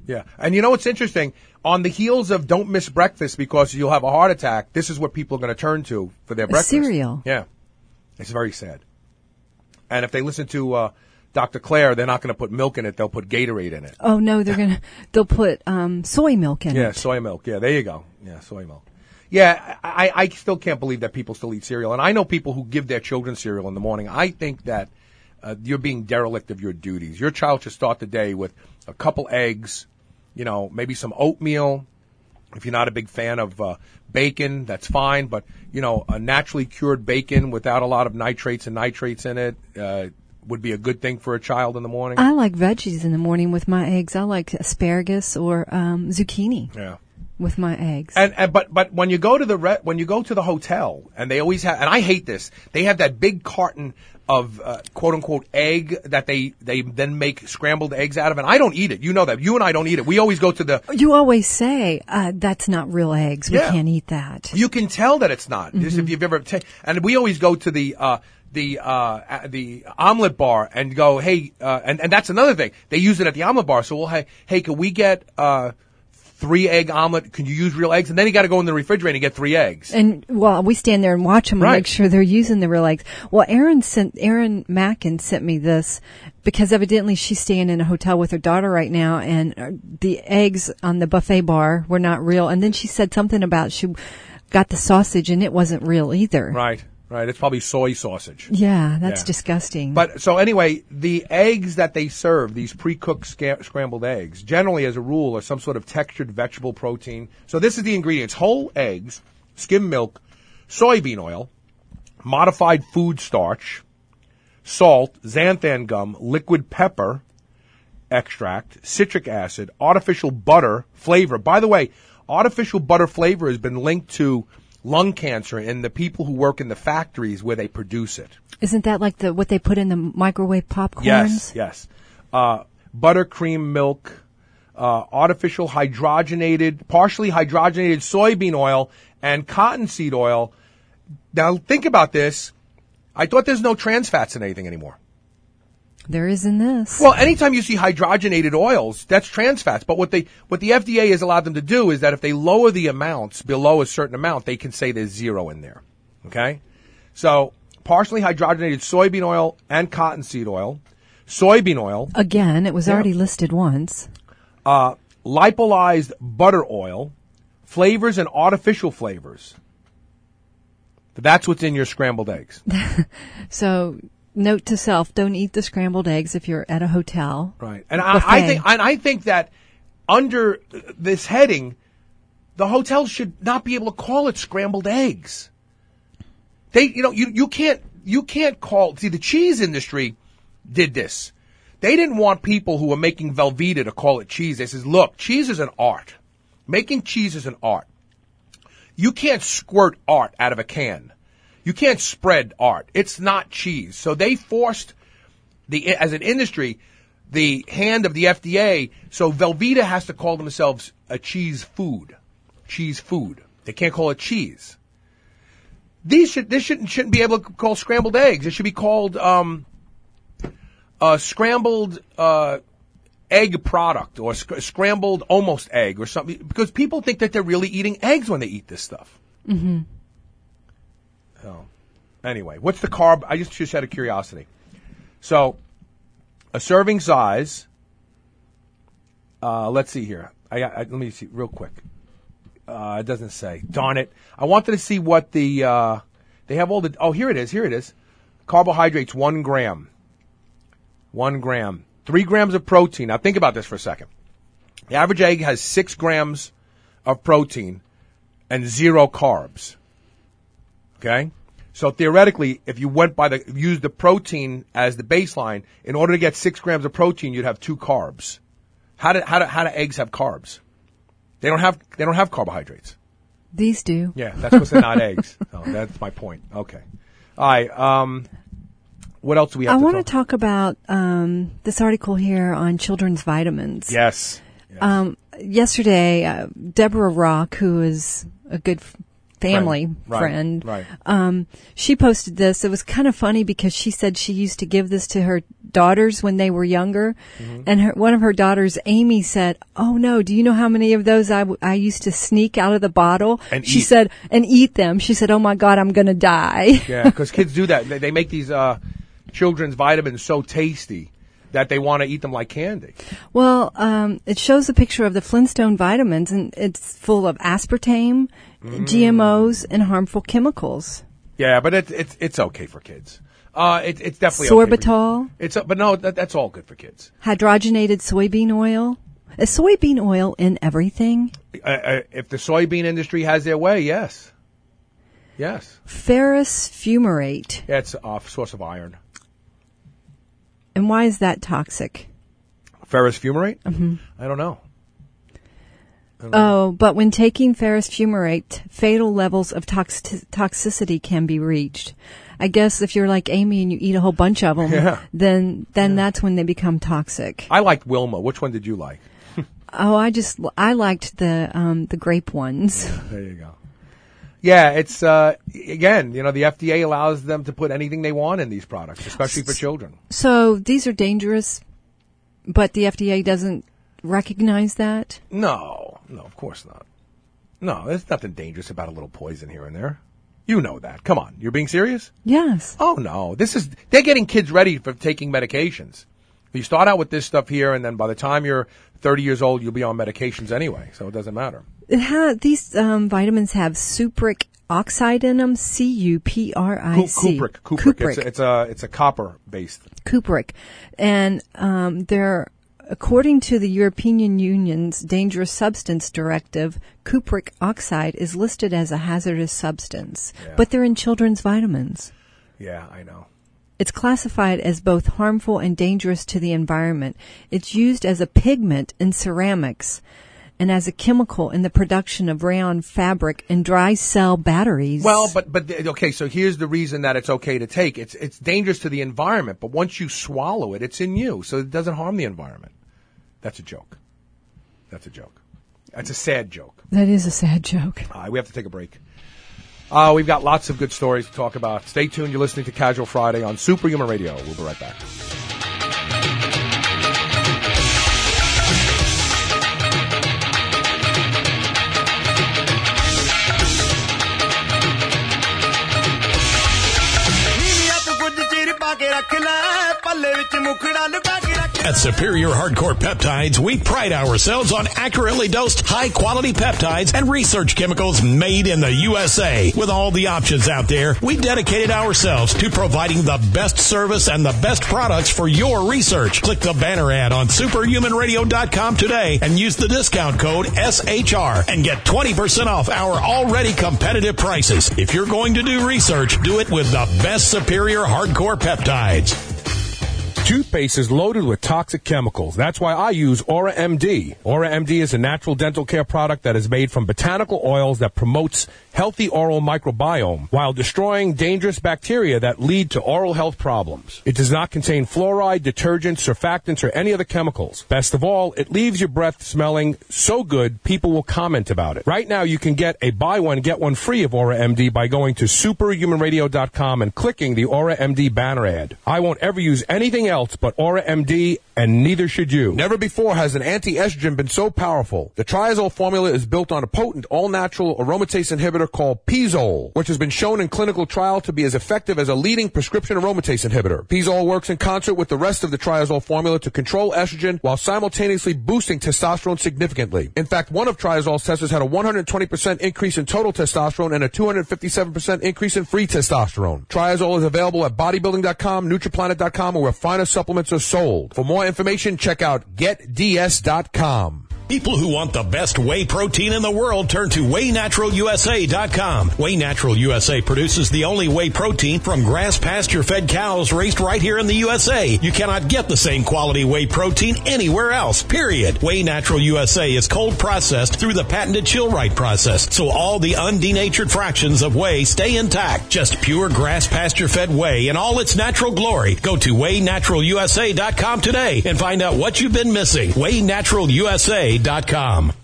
Yeah. And you know what's interesting? On the heels of don't miss breakfast because you'll have a heart attack, this is what people are going to turn to for their breakfast. Cereal. Yeah. It's very sad. And if they listen to uh, Doctor Claire, they're not going to put milk in it. They'll put Gatorade in it. Oh, no, they're going to, they'll put um, soy milk in yeah, it. Yeah, soy milk. Yeah, there you go. Yeah, soy milk. Yeah, I, I still can't believe that people still eat cereal. And I know people who give their children cereal in the morning. I think that uh, you're being derelict of your duties. Your child should start the day with a couple eggs, you know, maybe some oatmeal. If you're not a big fan of uh, bacon, that's fine. But, you know, a naturally cured bacon without a lot of nitrates and nitrates in it uh, would be a good thing for a child in the morning. I like veggies in the morning with my eggs. I like asparagus or um, zucchini. Yeah. With my eggs. And, and but but when you go to the re- when you go to the hotel and they always have, and I hate this, they have that big carton of uh, quote unquote egg that they they then make scrambled eggs out of, and I don't eat it. You know that. You and I don't eat it. We always go to the. You always say uh, that's not real eggs. We Yeah. can't eat that. You can tell that it's not. Mm-hmm. Just if you've ever ta- and we always go to the. Uh, the uh the omelet bar and go, hey, uh, and and that's another thing. They use it at the omelet bar. So we'll hey, hey, can we get uh three egg omelet? Can you use real eggs? And then you got to go in the refrigerator and get three eggs. And well, we stand there and watch them and Right. make sure they're using the real eggs. Well, Erin sent Erin Mackin sent me this because evidently she's staying in a hotel with her daughter right now, and uh, the eggs on the buffet bar were not real. And then she said something about she got the sausage and it wasn't real either. Right, right. It's probably soy sausage. Yeah, that's Yeah. disgusting. But so anyway, the eggs that they serve, these pre-cooked sca- scrambled eggs, generally as a rule are some sort of textured vegetable protein. So this is the ingredients: whole eggs, skim milk, soybean oil, modified food starch, salt, xanthan gum, liquid pepper extract, citric acid, artificial butter flavor. By the way, artificial butter flavor has been linked to lung cancer in the people who work in the factories where they produce it. Isn't that like the what they put in the microwave popcorns? Yes, yes. Uh, buttercream milk, uh, artificial hydrogenated, partially hydrogenated soybean oil, and cottonseed oil. Now, think about this. I thought there's no trans fats in anything anymore. There is in this. Well, anytime you see hydrogenated oils, that's trans fats. But what they, what the F D A has allowed them to do is that if they lower the amounts below a certain amount, they can say there's zero in there. Okay? So, partially hydrogenated soybean oil and cottonseed oil, soybean oil, Again, it was Yeah. already listed once. uh, lipolyzed butter oil, flavors and artificial flavors. That's what's in your scrambled eggs. So, note to self: don't eat the scrambled eggs if you're at a hotel. Right. And I, I Buffet. think and I think that under this heading, the hotel should not be able to call it scrambled eggs. They, you know, you you can't you can't call. See, the cheese industry did this. They didn't want people who were making Velveeta to call it cheese. They says, look, cheese is an art. Making cheese is an art. You can't squirt art out of a can. You can't spread art. It's not cheese. So they forced the as an industry the hand of the F D A. So Velveeta has to call themselves a cheese food. Cheese food. They can't call it cheese. These should this shouldn't shouldn't be able to call scrambled eggs. It should be called um, a scrambled uh, egg product or sc- scrambled almost egg or something, because people think that they're really eating eggs when they eat this stuff. Mm-hmm. So, anyway, what's the carb? I just just out of curiosity. So, a serving size. Uh, let's see here. I, I let me see real quick. Uh, it doesn't say. Darn it! I wanted to see what the uh, they have all the. Oh, here it is. Here it is. Carbohydrates one gram. One gram. Three grams of protein. Now think about this for a second. The average egg has six grams of protein and zero carbs. Okay? So theoretically, if you went by the, used the protein as the baseline, in order to get six grams of protein, you'd have two carbs. How do, how do, how do eggs have carbs? They don't have, they don't have carbohydrates. These do. Yeah, that's because they're not eggs. Oh, that's my point. Okay. All right. Um, what else do we have I to want talk to talk about um, this article here on children's vitamins. Yes. yes. Um, yesterday, uh, Deborah Rock, who is a good f- family Friend. Right, friend. right. Um, she posted this. It was kind of funny because she said she used to give this to her daughters when they were younger. Mm-hmm. And her, one of her daughters, Amy, said, "Oh no, do you know how many of those I, w- I used to sneak out of the bottle?" And she eat. said, and eat them. She said, "Oh my God, I'm going to die." Yeah, because kids do that. They, they make these uh, children's vitamins so tasty that they want to eat them like candy. Well, um, it shows a picture of the Flintstone vitamins, and it's full of aspartame, mm. G M Os, and harmful chemicals. Yeah, but it's it's it's okay for kids. Uh, it, it's definitely sorbitol. Okay it's but no, that, that's all good for kids. Hydrogenated soybean oil. Is soybean oil in everything? Uh, uh, if the soybean industry has their way, yes, yes. Ferrous fumarate. Yeah, it's a source of iron. And why is that toxic? Ferrous fumarate? Mm-hmm. I don't know. I don't oh, know. But when taking ferrous fumarate, fatal levels of tox- toxicity can be reached. I guess if you're like Amy and you eat a whole bunch of them, yeah. then then yeah. that's when they become toxic. I liked Wilma. Which one did you like? oh, I just I liked the um, the grape ones. Yeah, there you go. Yeah, it's, uh, again, you know, the F D A allows them to put anything they want in these products, especially for children. So these are dangerous, but the F D A doesn't recognize that? No, no, of course not. No, there's nothing dangerous about a little poison here and there. You know that. Come on. You're being serious? Yes. Oh, no. This is, they're getting kids ready for taking medications. You start out with this stuff here, and then by the time you're thirty years old, you'll be on medications anyway, so it doesn't matter. It ha- these um, vitamins have supric oxide in them, C U P R I C. Cupric. Cupric. Cupric. It's, a, it's a it's a copper based. Cupric, and um, they're according to the European Union's Dangerous Substance Directive, cupric oxide is listed as a hazardous substance, Yeah. but they're in children's vitamins. Yeah, I know. It's classified as both harmful and dangerous to the environment. It's used as a pigment in ceramics and as a chemical in the production of rayon fabric and dry cell batteries. Well, but but okay, so here's the reason that it's okay to take. It's it's dangerous to the environment, but once you swallow it, it's in you, so it doesn't harm the environment. That's a joke. That's a joke. That's a sad joke. That is a sad joke. Uh, we have to take a break. Uh, we've got lots of good stories to talk about. Stay tuned. You're listening to Casual Friday on Superhuman Radio. We'll be right back. At Superior Hardcore Peptides, we pride ourselves on accurately dosed, high-quality peptides and research chemicals made in the U S A. With all the options out there, we dedicated ourselves to providing the best service and the best products for your research. Click the banner ad on superhuman radio dot com today and use the discount code S H R and get twenty percent off our already competitive prices. If you're going to do research, do it with the best Superior Hardcore Peptides. Toothpaste is loaded with toxic chemicals. That's why I use Aura M D. Aura M D is a natural dental care product that is made from botanical oils that promotes healthy oral microbiome while destroying dangerous bacteria that lead to oral health problems. It does not contain fluoride, detergents, surfactants, or any other chemicals. Best of all, it leaves your breath smelling so good people will comment about it. Right now, you can get a buy one, get one free of Aura M D by going to superhuman radio dot com and clicking the Aura M D banner ad. I won't ever use anything else but Aura M D, and neither should you. Never before has an anti-estrogen been so powerful. The triazole formula is built on a potent, all-natural aromatase inhibitor called Pizole, which has been shown in clinical trial to be as effective as a leading prescription aromatase inhibitor. Pizole works in concert with the rest of the triazole formula to control estrogen while simultaneously boosting testosterone significantly. In fact, one of triazole's testers had a one hundred twenty percent increase in total testosterone and a two hundred fifty-seven percent increase in free testosterone. Triazole is available at bodybuilding dot com, Nutriplanet dot com, or where finest supplements are sold. For more information, check out get d s dot com. People who want the best whey protein in the world turn to whey natural U S A dot com. Whey Natural U S A produces the only whey protein from grass pasture-fed cows raised right here in the U S A. You cannot get the same quality whey protein anywhere else, period. Whey Natural U S A is cold processed through the patented chill-right process, so all the undenatured fractions of whey stay intact. Just pure grass pasture-fed whey in all its natural glory. Go to whey natural U S A dot com today and find out what you've been missing. whey natural U S A dot com.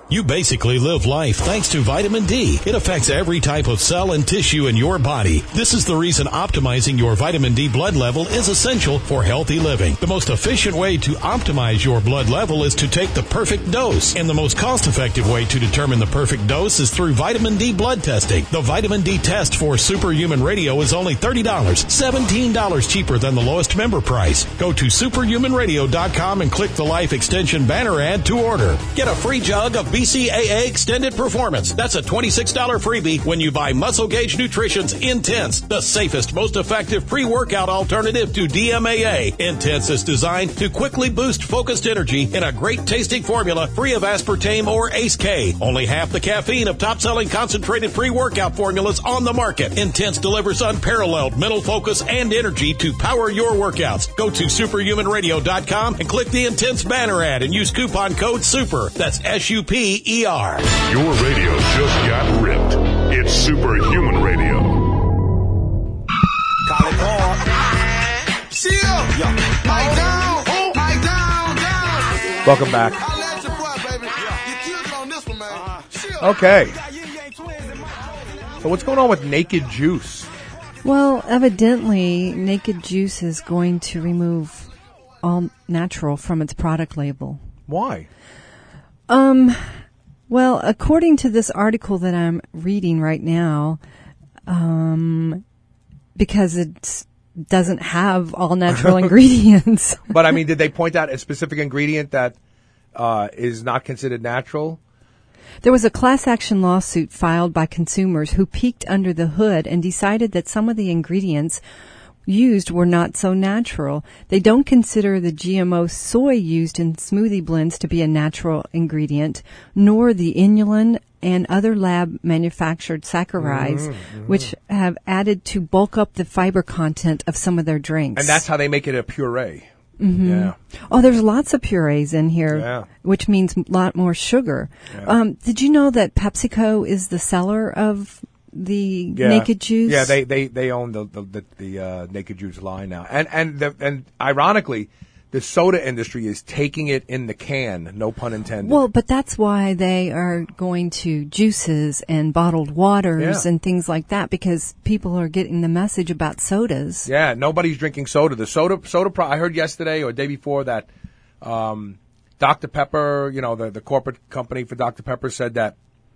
You basically live life thanks to vitamin D. It affects every type of cell and tissue in your body. This is the reason optimizing your vitamin D blood level is essential for healthy living. The most efficient way to optimize your blood level is to take the perfect dose. And the most cost-effective way to determine the perfect dose is through vitamin D blood testing. The vitamin D test for Superhuman Radio is only thirty dollars, seventeen dollars cheaper than the lowest member price. Go to superhuman radio dot com and click the Life Extension banner ad to order. Get a free jug of B C A A Extended Performance. That's a twenty-six dollars freebie when you buy Muscle Gauge Nutrition's Intense, the safest, most effective pre-workout alternative to D M A A. Intense is designed to quickly boost focused energy in a great tasting formula free of aspartame or A C E K. Only half the caffeine of top-selling concentrated pre-workout formulas on the market. Intense delivers unparalleled mental focus and energy to power your workouts. Go to superhuman radio dot com and click the Intense banner ad and use coupon code SUPER. That's S U P E R. Your radio just got ripped. It's Superhuman Radio. Call it Paul. Chill. Yo. Mike down. Oh, Mike down, down. Welcome back. I'll let your boy, baby. You killed it on this one, man. Chill. Okay. So what's going on with Naked Juice? Well, evidently, Naked Juice is going to remove all natural from its product label. Why? Um, well, according to this article that I'm reading right now, um, because it doesn't have all natural ingredients. But, I mean, did they point out a specific ingredient that uh, is not considered natural? There was a class action lawsuit filed by consumers who peeked under the hood and decided that some of the ingredients used were not so natural. They don't consider the G M O soy used in smoothie blends to be a natural ingredient, nor the inulin and other lab manufactured saccharides, mm-hmm. which have added to bulk up the fiber content of some of their drinks. And that's how they make it a puree. Mm-hmm. Yeah. Oh, there's lots of purees in here, yeah. which means a lot more sugar. Yeah. Um, did you know that PepsiCo is the seller of the yeah. Naked Juice? Yeah, they they, they own the the, the, the uh, Naked Juice line now, and and the, and ironically, the soda industry is taking it in the can. No pun intended. Well, but that's why they are going to juices and bottled waters yeah. and things like that, because people are getting the message about sodas. Yeah, nobody's drinking soda. The soda soda. Pro- I heard yesterday or the day before that um, Doctor Pepper, you know, the the corporate company for Doctor Pepper, said that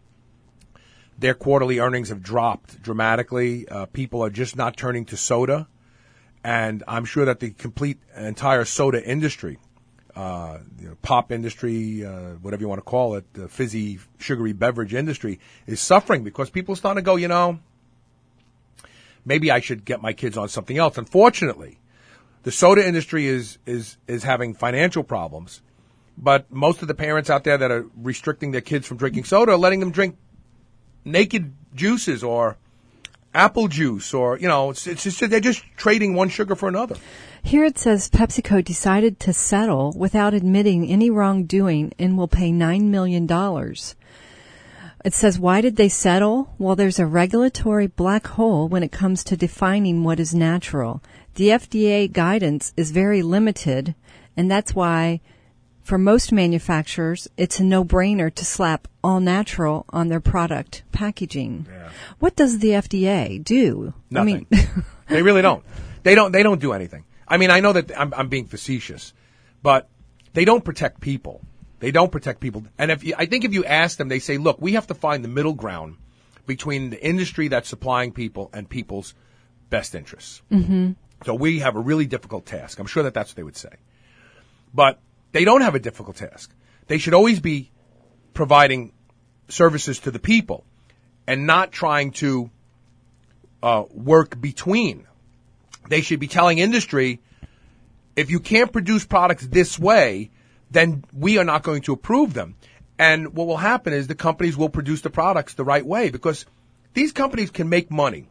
their quarterly earnings have dropped dramatically. Uh, people are just not turning to soda. And I'm sure that the complete entire soda industry, uh, you know, pop industry, uh, whatever you want to call it, the fizzy, sugary beverage industry, is suffering because people are starting to go, you know, maybe I should get my kids on something else. Unfortunately, the soda industry is, is, is having financial problems. But most of the parents out there that are restricting their kids from drinking soda are letting them drink Naked Juices or apple juice, or, you know, it's, it's just, they're just trading one sugar for another. Here it says PepsiCo decided to settle without admitting any wrongdoing and will pay nine million dollars. It says, why did they settle? Well, there's a regulatory black hole when it comes to defining what is natural. The F D A guidance is very limited, and that's why for most manufacturers, it's a no-brainer to slap all natural on their product packaging. Yeah. What does the F D A do? Nothing. I mean, they really don't. They don't. They don't do anything. I mean, I know that I'm, I'm being facetious, but they don't protect people. They don't protect people. And if you, I think if you ask them, they say, "Look, we have to find the middle ground between the industry that's supplying people and people's best interests." Mm-hmm. So we have a really difficult task. I'm sure that that's what they would say, but they don't have a difficult task. They should always be providing services to the people and not trying to uh, work between. They should be telling industry, if you can't produce products this way, then we are not going to approve them. And what will happen is the companies will produce the products the right way, because these companies can make money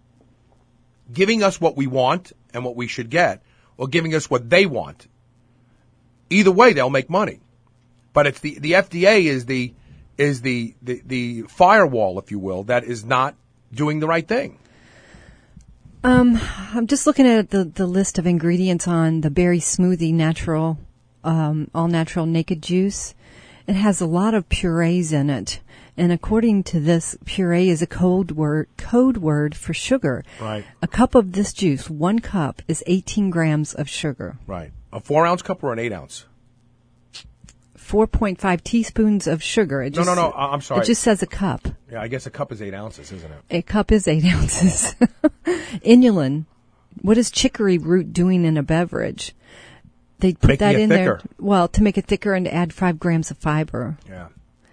giving us what we want and what we should get, or giving us what they want. Either way, they'll make money. But it's the, the F D A is the is the, the, the firewall, if you will, that is not doing the right thing. Um, I'm just looking at the, the list of ingredients on the berry smoothie natural, um, all natural Naked Juice. It has a lot of purees in it. And according to this, puree is a code word, code word for sugar. Right. A cup of this juice, one cup, is eighteen grams of sugar. Right. A four ounce cup or an eight ounce? four point five teaspoons of sugar. It just, no, no, no. I'm sorry. It just says a cup. Yeah, I guess a cup is eight ounces, isn't it? A cup is eight ounces. Inulin. What is chicory root doing in a beverage? They put Making that it in thicker. there. Well, to make it thicker and to add five grams of fiber. Yeah.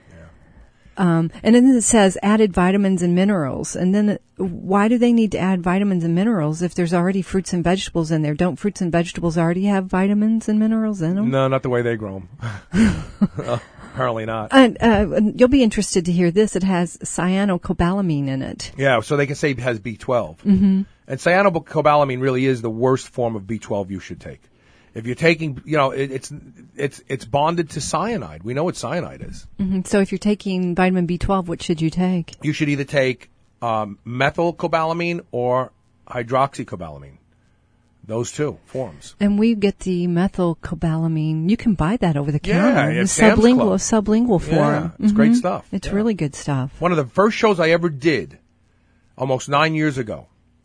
Um, and then it says added vitamins and minerals. And then it, why do they need to add vitamins and minerals if there's already fruits and vegetables in there? Don't fruits and vegetables already have vitamins and minerals in them? No, not the way they grow them. Apparently not. And, uh, you'll be interested to hear this. It has cyanocobalamin in it. Yeah, so they can say it has B twelve. Mm-hmm. And cyanocobalamin really is the worst form of B twelve you should take. If you're taking, you know, it, it's it's it's bonded to cyanide. We know what cyanide is. Mm-hmm. So if you're taking vitamin B twelve, what should you take? You should either take um, methylcobalamin or hydroxycobalamin. Those two forms. And we get the methylcobalamin. You can buy that over the Yeah, counter. at the Sam's sublingual, Club. sublingual form. Yeah, it's great stuff. It's Yeah. really good stuff. One of the first shows I ever did, almost nine years ago,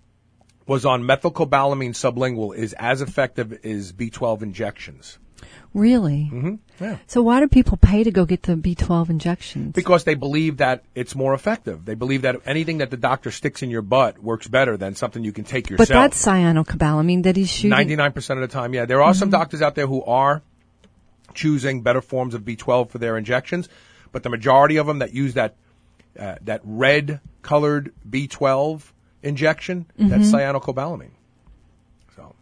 was on methylcobalamin sublingual is as effective as B twelve injections. Really? Mm-hmm. Yeah. So why do people pay to go get the B twelve injections? Because they believe that it's more effective. They believe that anything that the doctor sticks in your butt works better than something you can take yourself. But that's cyanocobalamin that he's shooting. ninety-nine percent of the time, yeah. There are mm-hmm. some doctors out there who are choosing better forms of B twelve for their injections, but the majority of them that use that uh, that red-colored B twelve injection, mm-hmm. that's cyanocobalamin. So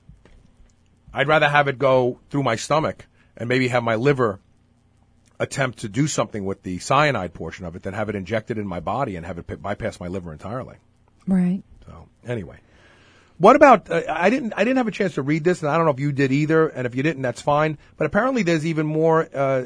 I'd rather have it go through my stomach and maybe have my liver attempt to do something with the cyanide portion of it than have it injected in my body and have it p- bypass my liver entirely. Right. So anyway, what about, uh, I didn't, I didn't have a chance to read this, and I don't know if you did either, and if you didn't, that's fine, but apparently there's even more, uh,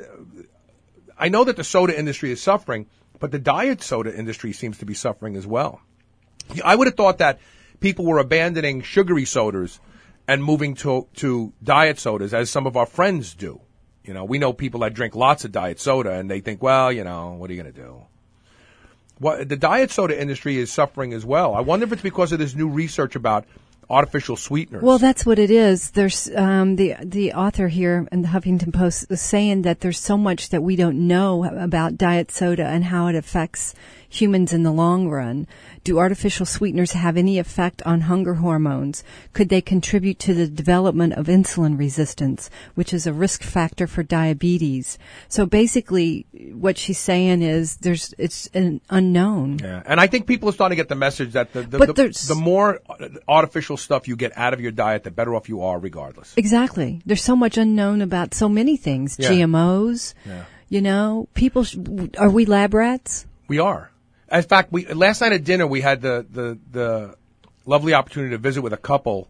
I know that the soda industry is suffering, but the diet soda industry seems to be suffering as well. I would have thought that people were abandoning sugary sodas and moving to to diet sodas, as some of our friends do. You know, we know people that drink lots of diet soda, and they think, well, you know, what are you going to do? What, the diet soda industry is suffering as well. I wonder if it's because of this new research about artificial sweeteners. Well, that's what it is. There's um, the the author here in the Huffington Post is saying that there's so much that we don't know about diet soda and how it affects humans in the long run. Do artificial sweeteners have any effect on hunger hormones? Could they contribute to the development of insulin resistance, which is a risk factor for diabetes? So basically, what she's saying is there's it's an unknown. Yeah, and I think people are starting to get the message that the the, But the, there's- the more artificial stuff you get out of your diet, the better off you are, regardless. Exactly. There's so much unknown about so many things. Yeah. G M Os. Yeah. You know, people. Sh- are we lab rats? We are. In fact, we last night at dinner we had the the, the lovely opportunity to visit with a couple,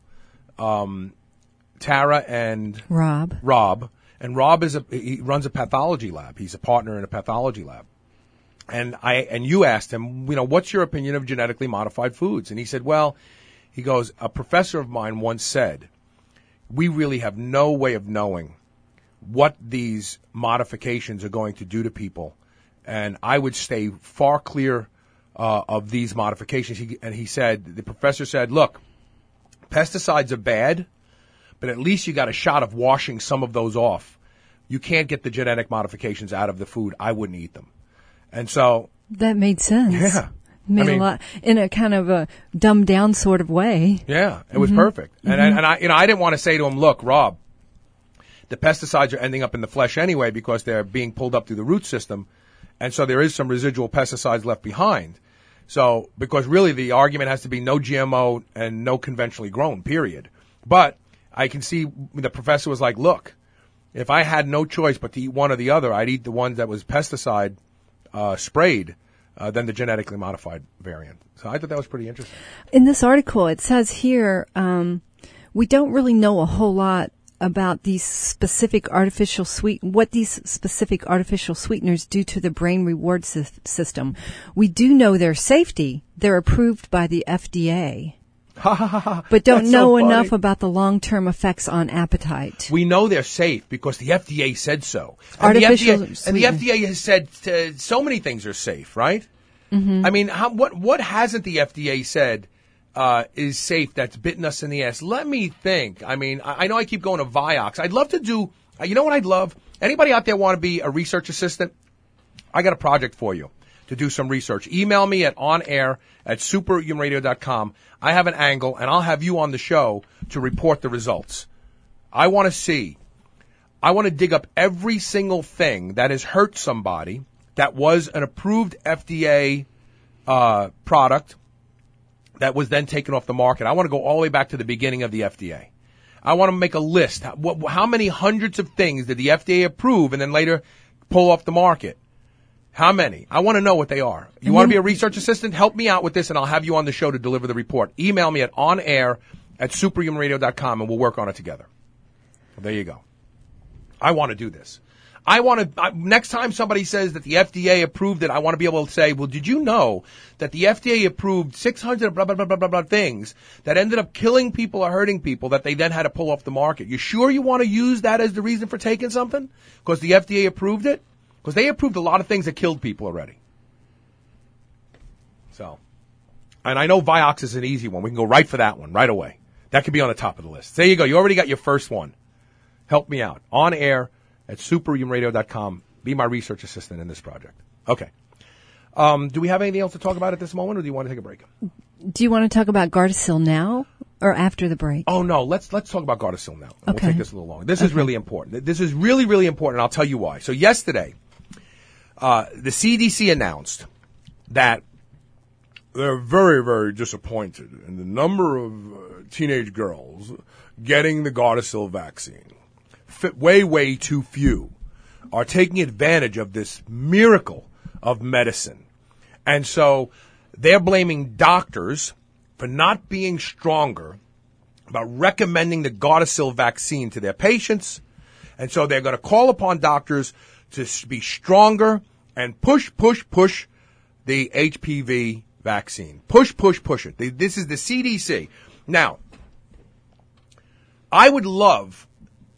um, Tara and Rob. Rob, and Rob is a he runs a pathology lab. He's a partner in a pathology lab. And I and you asked him, you know, what's your opinion of genetically modified foods? And he said, well, he goes, a professor of mine once said, we really have no way of knowing what these modifications are going to do to people. And I would stay far clear uh, of these modifications. He, and he said, the professor said, look, pesticides are bad, but at least you got a shot of washing some of those off. You can't get the genetic modifications out of the food. I wouldn't eat them. And so, That made sense. yeah. Made I mean- a lot in a kind of a dumbed down sort of way. Yeah, it was perfect. And, and, and I, you know, I didn't want to say to him, look, Rob, the pesticides are ending up in the flesh anyway because they're being pulled up through the root system. And so there is some residual pesticides left behind. So, because really the argument has to be no G M O and no conventionally grown, period. But I can see the professor was like, look, if I had no choice but to eat one or the other, I'd eat the one that was pesticide uh, sprayed uh, than the genetically modified variant. So I thought that was pretty interesting. In this article, it says here, um, we don't really know a whole lot about these specific artificial sweet, what these specific artificial sweeteners do to the brain reward sy- system. We do know their safety. They're approved by the F D A. but don't That's know so funny. enough about the long-term effects on appetite. We know they're safe because the F D A said so. And Artificial the F D A, and the sweetener. F D A has said uh, so many things are safe, right? Mm-hmm. I mean, how, what what hasn't the F D A said uh, is safe that's bitten us in the ass? Let me think. I mean, I, I know I keep going to Vioxx. I'd love to do, uh, you know what I'd love? Anybody out there want to be a research assistant? I got a project for you to do some research. Email me at onair at superhuman radio dot com. I have an angle, and I'll have you on the show to report the results. I want to see. I want to dig up every single thing that has hurt somebody that was an approved F D A uh, product that was then taken off the market. I want to go all the way back to the beginning of the F D A. I want to make a list. How, what, how many hundreds of things did the F D A approve and then later pull off the market? How many? I want to know what they are. You want to be a research assistant? Help me out with this, and I'll have you on the show to deliver the report. Email me at onair at superhuman radio dot com, and we'll work on it together. There you go. I want to do this. I want to, uh, next time somebody says that the F D A approved it, I want to be able to say, well, did you know that the F D A approved six hundred blah, blah, blah, blah, blah, blah things that ended up killing people or hurting people that they then had to pull off the market? You sure you want to use that as the reason for taking something? Because the F D A approved it? Because they approved a lot of things that killed people already. So, and I know Vioxx is an easy one. We can go right for that one right away. That could be on the top of the list. There you go. You already got your first one. Help me out. On air at superhuman radio dot com. Be my research assistant in this project. Okay. Um, do we have anything else to talk about at this moment, or do you want to take a break? Do you want to talk about Gardasil now or after the break? Oh, no. Let's let's talk about Gardasil now. Okay. We'll take this a little longer. This Okay. is really important. This is really, really important, and I'll tell you why. So yesterday, uh, the C D C announced that they're very, very disappointed in the number of uh, teenage girls getting the Gardasil vaccine. Fit way, way too few are taking advantage of this miracle of medicine. And so they're blaming doctors for not being stronger about recommending the Gardasil vaccine to their patients. And so they're going to call upon doctors to be stronger and push, push, push the H P V vaccine. Push, push, push it. This is the C D C. Now, I would love,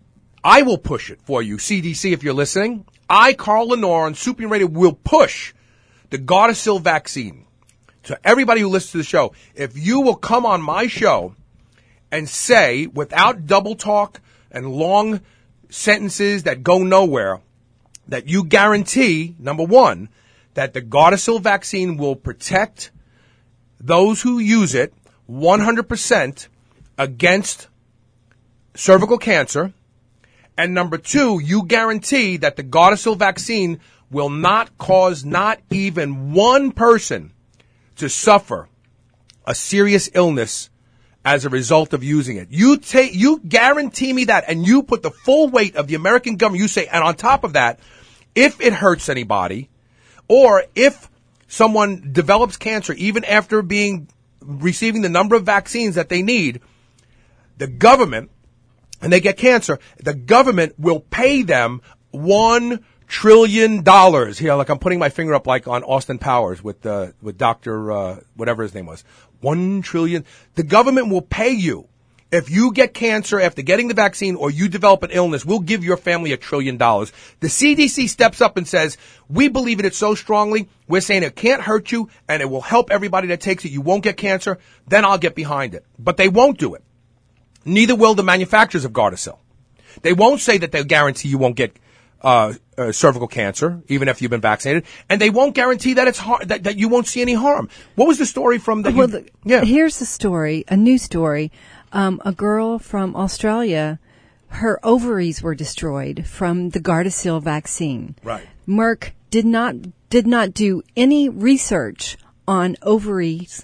I will push it for you, C D C, if you're listening. I, Carl Lenore, on Super Radio will push the Gardasil vaccine to everybody who listens to the show. If you will come on my show and say, without double talk and long sentences that go nowhere, that you guarantee, number one, that the Gardasil vaccine will protect those who use it one hundred percent against cervical cancer. And number two, you guarantee that the Gardasil vaccine will not cause not even one person to suffer a serious illness as a result of using it. You take, you guarantee me that, and you put the full weight of the American government. You say, and on top of that, if it hurts anybody, or if someone develops cancer even after being receiving the number of vaccines that they need, the government, and they get cancer, the government will pay them one trillion dollars. Here, like I'm putting my finger up like on Austin Powers with uh, with Doctor uh, whatever his name was. One trillion. The government will pay you. If you get cancer after getting the vaccine or you develop an illness, we'll give your family a trillion dollars. The C D C steps up and says, we believe in it so strongly, we're saying it can't hurt you and it will help everybody that takes it. You won't get cancer. Then I'll get behind it. But they won't do it. Neither will the manufacturers of Gardasil. They won't say that they'll guarantee you won't get uh, uh, cervical cancer, even if you've been vaccinated, and they won't guarantee that it's har- that, that you won't see any harm. What was the story from the? Well, you, the, yeah. Here's the story, a new story. Um, a girl from Australia, her ovaries were destroyed from the Gardasil vaccine. Right. Merck did not did not do any research on ovaries,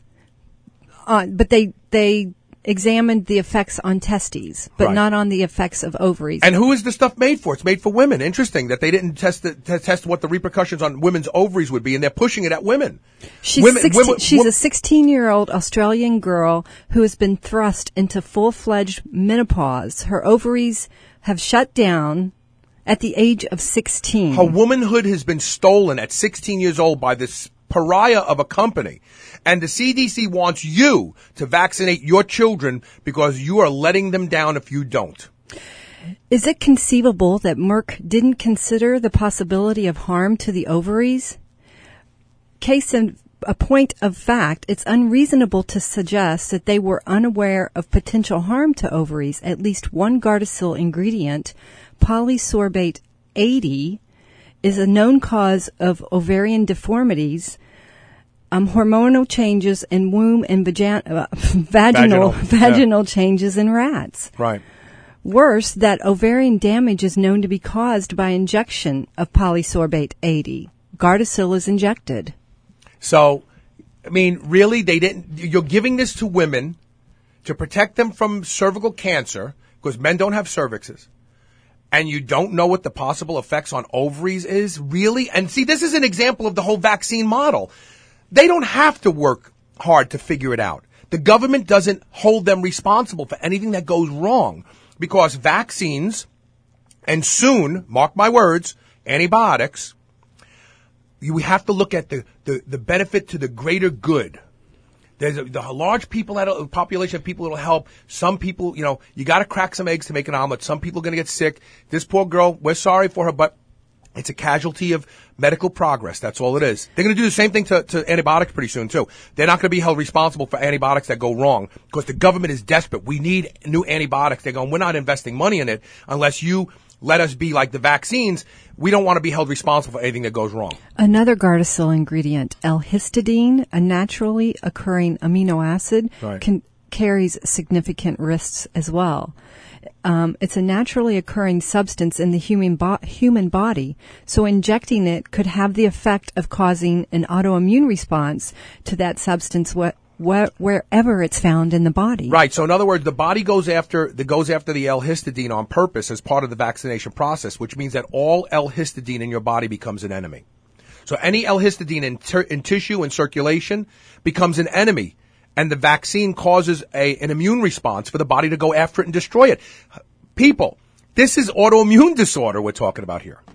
on, but they they. examined the effects on testes, but Right. not on the effects of ovaries. And who is the stuff made for? It's made for women. Interesting that they didn't test the, t- test what the repercussions on women's ovaries would be, and they're pushing it at women. She's, women, sixteen, women- she's wo- a sixteen-year-old Australian girl who has been thrust into full-fledged menopause. Her ovaries have shut down at the age of sixteen. Her womanhood has been stolen at sixteen years old by this pariah of a company. And the C D C wants you to vaccinate your children because you are letting them down if you don't. Is it conceivable that Merck didn't consider the possibility of harm to the ovaries? Case in a point of fact, it's unreasonable to suggest that they were unaware of potential harm to ovaries. At least one Gardasil ingredient, polysorbate eighty, is a known cause of ovarian deformities, um, hormonal changes in womb and vagin- uh, vaginal Vaginal, vaginal yeah. changes in rats. Right. Worse, that ovarian damage is known to be caused by injection of polysorbate eighty. Gardasil is injected. So, I mean, really, they didn't. You're giving this to women to protect them from cervical cancer because men don't have cervixes, and you don't know what the possible effects on ovaries is, really? And see, this is an example of the whole vaccine model. They don't have to work hard to figure it out. The government doesn't hold them responsible for anything that goes wrong because vaccines, and soon, mark my words, antibiotics, we have to look at the, the, the benefit to the greater good. There's a, the large people that a population of people that'll help. Some people, you know, you got to crack some eggs to make an omelet. Some people are going to get sick. This poor girl, we're sorry for her, but it's a casualty of medical progress. That's all it is. They're going to do the same thing to, to antibiotics pretty soon, too. They're not going to be held responsible for antibiotics that go wrong because the government is desperate. We need new antibiotics. They're going, we're not investing money in it unless you let us be like the vaccines. We don't want to be held responsible for anything that goes wrong. Another Gardasil ingredient, L-histidine, a naturally occurring amino acid, Right. can, carries significant risks as well. Um, it's a naturally occurring substance in the human, bo- human body, so injecting it could have the effect of causing an autoimmune response to that substance wh- wh- wherever it's found in the body. Right. So in other words, the body goes after the goes after the L-histidine on purpose as part of the vaccination process, which means that all L-histidine in your body becomes an enemy. So any L-histidine in, ter- in tissue and circulation becomes an enemy. And the vaccine causes a, an immune response for the body to go after it and destroy it. People, this is autoimmune disorder we're talking about here.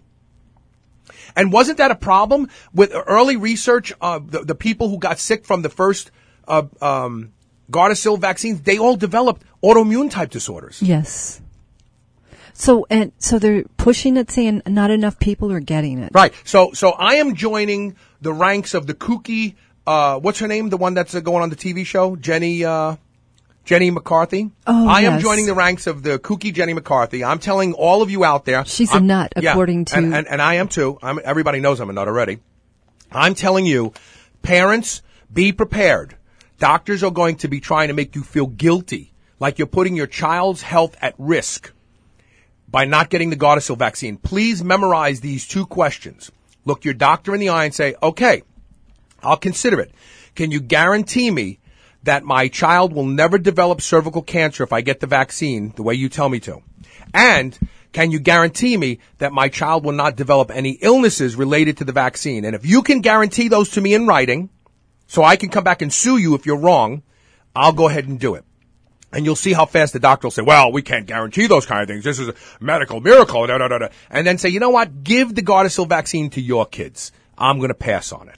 And wasn't that a problem with early research? Uh, the, the people who got sick from the first uh, um, Gardasil vaccines, they all developed autoimmune type disorders. Yes. So and so they're pushing it, saying not enough people are getting it. Right. So so I am joining the ranks of the kooky. Uh, what's her name? The one that's uh, going on the T V show, Jenny. Uh, Jenny McCarthy. Oh, I am yes. joining the ranks of the kooky Jenny McCarthy. I'm telling all of you out there. She's a I'm, nut, yeah, according to. And, and, and I am too. I'm, everybody knows I'm a nut already. I'm telling you, parents, be prepared. Doctors are going to be trying to make you feel guilty, like you're putting your child's health at risk by not getting the Gardasil vaccine. Please memorize these two questions. Look your doctor in the eye and say, okay, I'll consider it. Can you guarantee me that my child will never develop cervical cancer if I get the vaccine the way you tell me to? And can you guarantee me that my child will not develop any illnesses related to the vaccine? And if you can guarantee those to me in writing, so I can come back and sue you if you're wrong, I'll go ahead and do it. And you'll see how fast the doctor will say, well, we can't guarantee those kind of things. This is a medical miracle. Da, da, da, da. And then say, you know what? Give the Gardasil vaccine to your kids. I'm going to pass on it.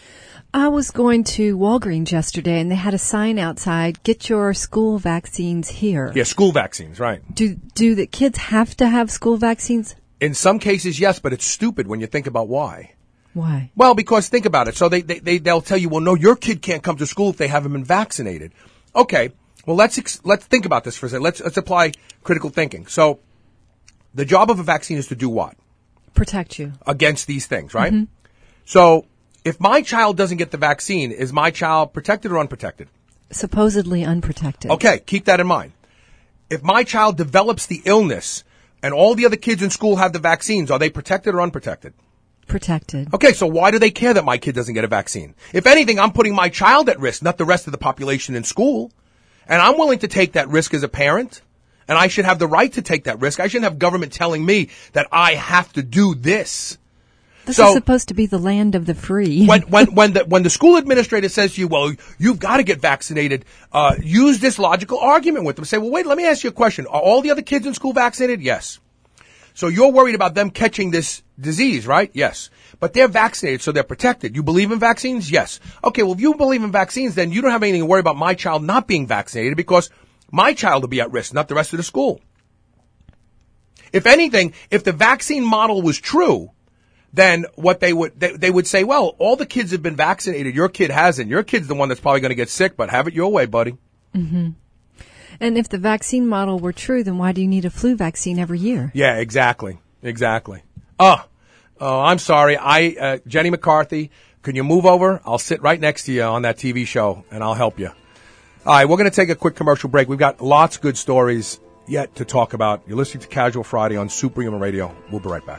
I was going to Walgreens yesterday, and they had a sign outside, get your school vaccines here. Yeah, school vaccines, right. Do do the kids have to have school vaccines? In some cases, yes, but it's stupid when you think about why. Why? Well, because think about it. So they, they, they, they'll tell you, well, no, your kid can't come to school if they haven't been vaccinated. Okay, well, let's ex- let's think about this for a second. Let's, let's apply critical thinking. So the job of a vaccine is to do what? Protect you. Against these things, right? Mm-hmm. So if my child doesn't get the vaccine, is my child protected or unprotected? Supposedly unprotected. Okay, keep that in mind. If my child develops the illness and all the other kids in school have the vaccines, are they protected or unprotected? Protected. Okay, so why do they care that my kid doesn't get a vaccine? If anything, I'm putting my child at risk, not the rest of the population in school. And I'm willing to take that risk as a parent. And I should have the right to take that risk. I shouldn't have government telling me that I have to do this. This so, is supposed to be the land of the free. when when when the when the school administrator says to you, well, you've got to get vaccinated, uh, use this logical argument with them. Say, well, wait, let me ask you a question. Are all the other kids in school vaccinated? Yes. So you're worried about them catching this disease, right? Yes. But they're vaccinated, so they're protected. You believe in vaccines? Yes. Okay, well, if you believe in vaccines, then you don't have anything to worry about my child not being vaccinated because my child will be at risk, not the rest of the school. If anything, if the vaccine model was true, then what they would, they, they would say, well, all the kids have been vaccinated. Your kid hasn't. Your kid's the one that's probably going to get sick, but have it your way, buddy. Mm-hmm. And if the vaccine model were true, then why do you need a flu vaccine every year? Yeah, exactly. Exactly. Oh, oh I'm sorry. I, uh, Jenny McCarthy, can you move over? I'll sit right next to you on that T V show, and I'll help you. All right, we're going to take a quick commercial break. We've got lots of good stories yet to talk about. You're listening to Casual Friday on Superhuman Radio. We'll be right back.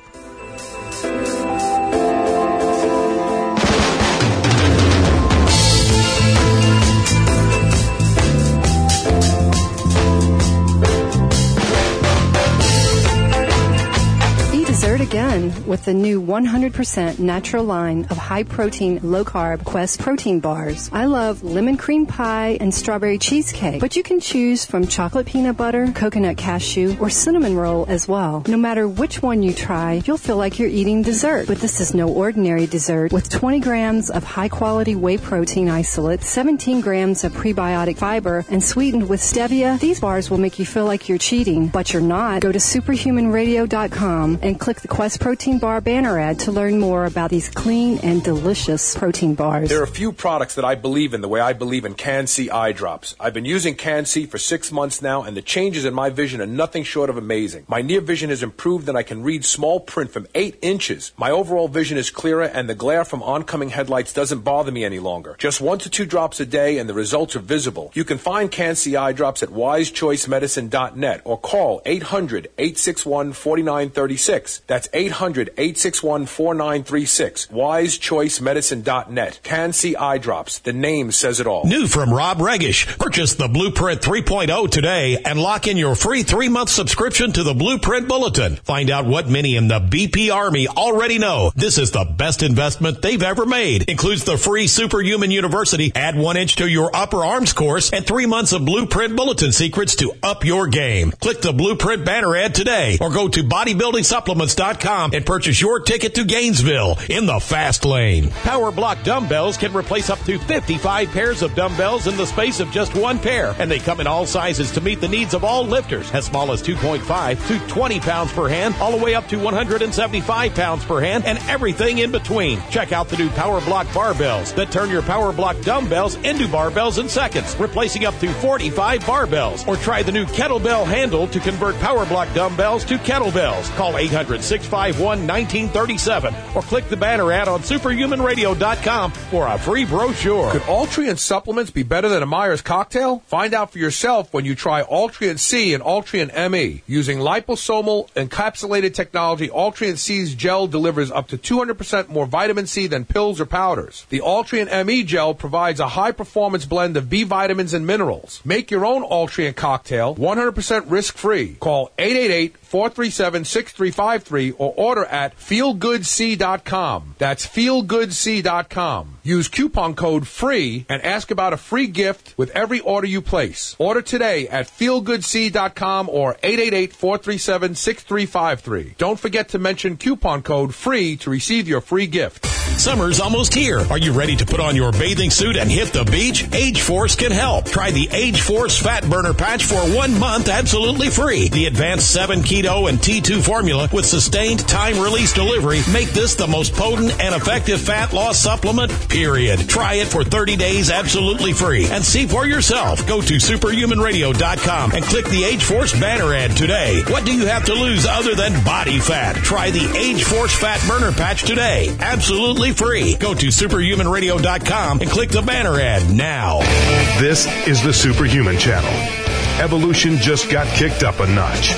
Dessert again with the new one hundred percent natural line of high-protein, low-carb Quest protein bars. I love lemon cream pie and strawberry cheesecake, but you can choose from chocolate peanut butter, coconut cashew, or cinnamon roll as well. No matter which one you try, you'll feel like you're eating dessert. But this is no ordinary dessert. With twenty grams of high-quality whey protein isolate, seventeen grams of prebiotic fiber, and sweetened with stevia, these bars will make you feel like you're cheating, but you're not. Go to superhuman radio dot com and click the Quest Protein Bar banner ad to learn more about these clean and delicious protein bars. There are a few products that I believe in the way I believe in Can-C eye drops. I've been using Can-C for six months now, and the changes in my vision are nothing short of amazing. My near vision has improved, and I can read small print from eight inches. My overall vision is clearer, and the glare from oncoming headlights doesn't bother me any longer. Just one to two drops a day, and the results are visible. You can find Can-C eye drops at wise choice medicine dot net or call eight hundred, eight six one, four nine three six. That's eight hundred, eight six one, four nine three six. wise choice medicine dot net. Can-C eye drops. The name says it all. New from Rob Regish. Purchase the Blueprint three point oh today and lock in your free three-month subscription to the Blueprint Bulletin. Find out what many in the B P Army already know. This is the best investment they've ever made. Includes the free Superhuman University, add one inch to your upper arms course, and three months of Blueprint Bulletin secrets to up your game. Click the Blueprint banner ad today or go to bodybuilding supplements dot com and purchase your ticket to Gainesville in the fast lane. Power Block dumbbells can replace up to fifty-five pairs of dumbbells in the space of just one pair, and they come in all sizes to meet the needs of all lifters, as small as two point five to twenty pounds per hand, all the way up to one hundred seventy-five pounds per hand, and everything in between. Check out the new Power Block barbells that turn your Power Block dumbbells into barbells in seconds, replacing up to forty-five barbells. Or try the new kettlebell handle to convert Power Block dumbbells to kettlebells. Call eight hundred, six five one, one nineteen thirty-seven or click the banner ad on superhuman radio dot com for a free brochure. Could Altria supplements be better than a Myers cocktail? Find out for yourself when you try Altria C and Altria M E. Using liposomal encapsulated technology, Altria C's gel delivers up to two hundred percent more vitamin C than pills or powders. The Altria M E gel provides a high-performance blend of B vitamins and minerals. Make your own Altria cocktail one hundred percent risk-free. Call eight eight eight, four three seven, six three five three or order at feel good c dot com. That's feel good c dot com. Use coupon code FREE and ask about a free gift with every order you place. Order today at feel good c dot com or eight eight eight, four three seven, six three five three. Don't forget to mention coupon code FREE to receive your free gift. Summer's almost here. Are you ready to put on your bathing suit and hit the beach? Age Force can help. Try the Age Force Fat Burner Patch for one month absolutely free. The advanced seven keto and T two formula with sustained time-release delivery make this the most potent and effective fat loss supplement, period. Try it for thirty days absolutely free and see for yourself. Go to superhuman radio dot com and click the Age Force banner ad today. What do you have to lose other than body fat? Try the Age Force Fat Burner Patch today. Absolutely free. Go to superhuman radio dot com and click the banner ad now. This is the Superhuman Channel. Evolution just got kicked up a notch.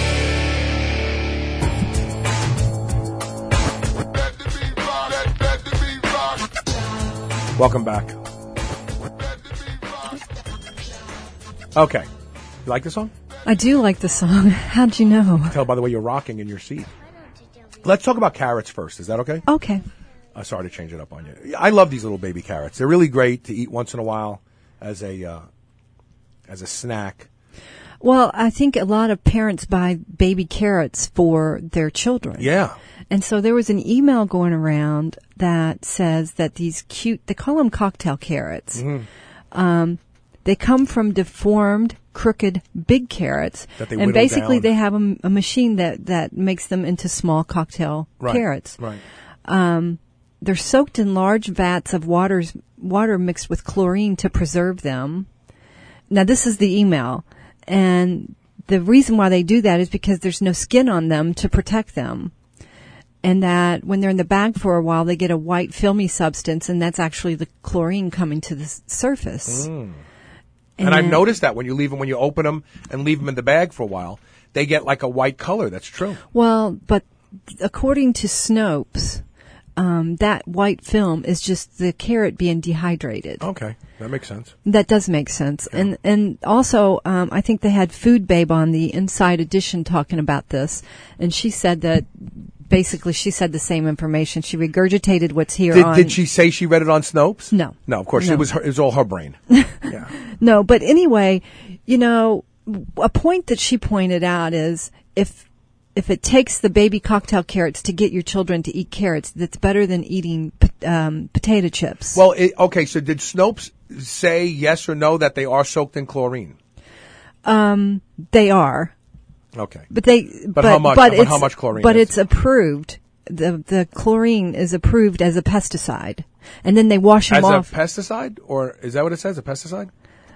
Welcome back. Okay. You like this song? I do like the song. How'd you know? Tell by the way you're rocking in your seat. Let's talk about carrots first. Is that okay? Okay. Uh, sorry to change it up on you. I love these little baby carrots. They're really great to eat once in a while as a uh, as a snack. Well, I think a lot of parents buy baby carrots for their children. Yeah. And so there was an email going around that says that these cute, they call them cocktail carrots. Mm-hmm. Um, they come from deformed, crooked, big carrots. That they and whittle basically down. they have a, a machine that, that makes them into small cocktail Right. carrots. Right. Um, they're soaked in large vats of waters, water mixed with chlorine to preserve them. Now, this is the email. And the reason why they do that is because there's no skin on them to protect them. And that when they're in the bag for a while, they get a white filmy substance, and that's actually the chlorine coming to the s- surface. Mm. And, and I've noticed that when you leave them, when you open them and leave them in the bag for a while, they get like a white color. That's true. Well, but according to Snopes, um, that white film is just the carrot being dehydrated. Okay, that makes sense. That does make sense. Yeah. And and also, um, I think they had Food Babe on the Inside Edition talking about this, and she said that basically she said the same information. She regurgitated what's here Did, on. did she say she read it on Snopes? No. No, of course, No. it was her, it was all her brain. Yeah. No, but anyway, you know, a point that she pointed out is if if it takes the baby cocktail carrots to get your children to eat carrots, that's better than eating um, potato chips. Well, it, okay, so did Snopes say yes or no that they are soaked in chlorine? Um, they are. Okay. But they, But but, how much- But but it's, how much chlorine But is it's approved. The the chlorine is approved as a pesticide, and then they wash them As off. a pesticide, or is that what it says? A pesticide?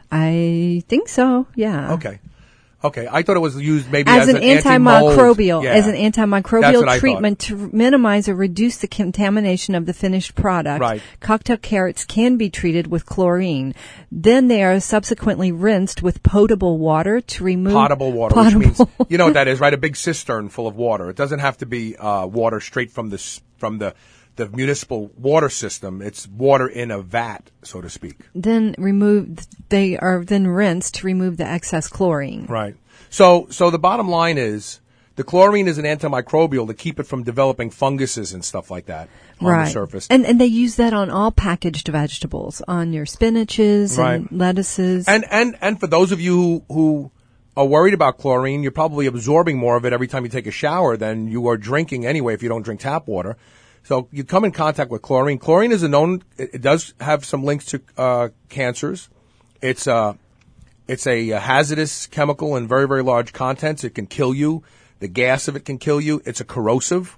I think so. Yeah. Okay. Okay, I thought it was used maybe As, as, an, anti-mold. antimicrobial, Yeah. as an That's what antimicrobial I treatment to minimize or reduce the contamination of the finished product. Right. Cocktail carrots can be treated with chlorine. Then they are subsequently rinsed with potable water to remove Potable water, potable. which means you know what that is, right? A big cistern full of water. It doesn't have to be uh, water straight from the s- from the the municipal water system. It's water in a vat, so to speak. Then remove. They are then rinsed to remove the excess chlorine. Right. So, so the bottom line is the chlorine is an antimicrobial to keep it from developing funguses and stuff like that on right. the surface. And and they use that on all packaged vegetables, on your spinaches Right. and lettuces. And and and for those of you who, who are worried about chlorine, you're probably absorbing more of it every time you take a shower than you are drinking anyway if you don't drink tap water. So you come in contact with chlorine. Chlorine is a known. It, it does have some links to uh, cancers. It's a it's a, a hazardous chemical in very very large contents. It can kill you. The gas of it can kill you. It's a corrosive.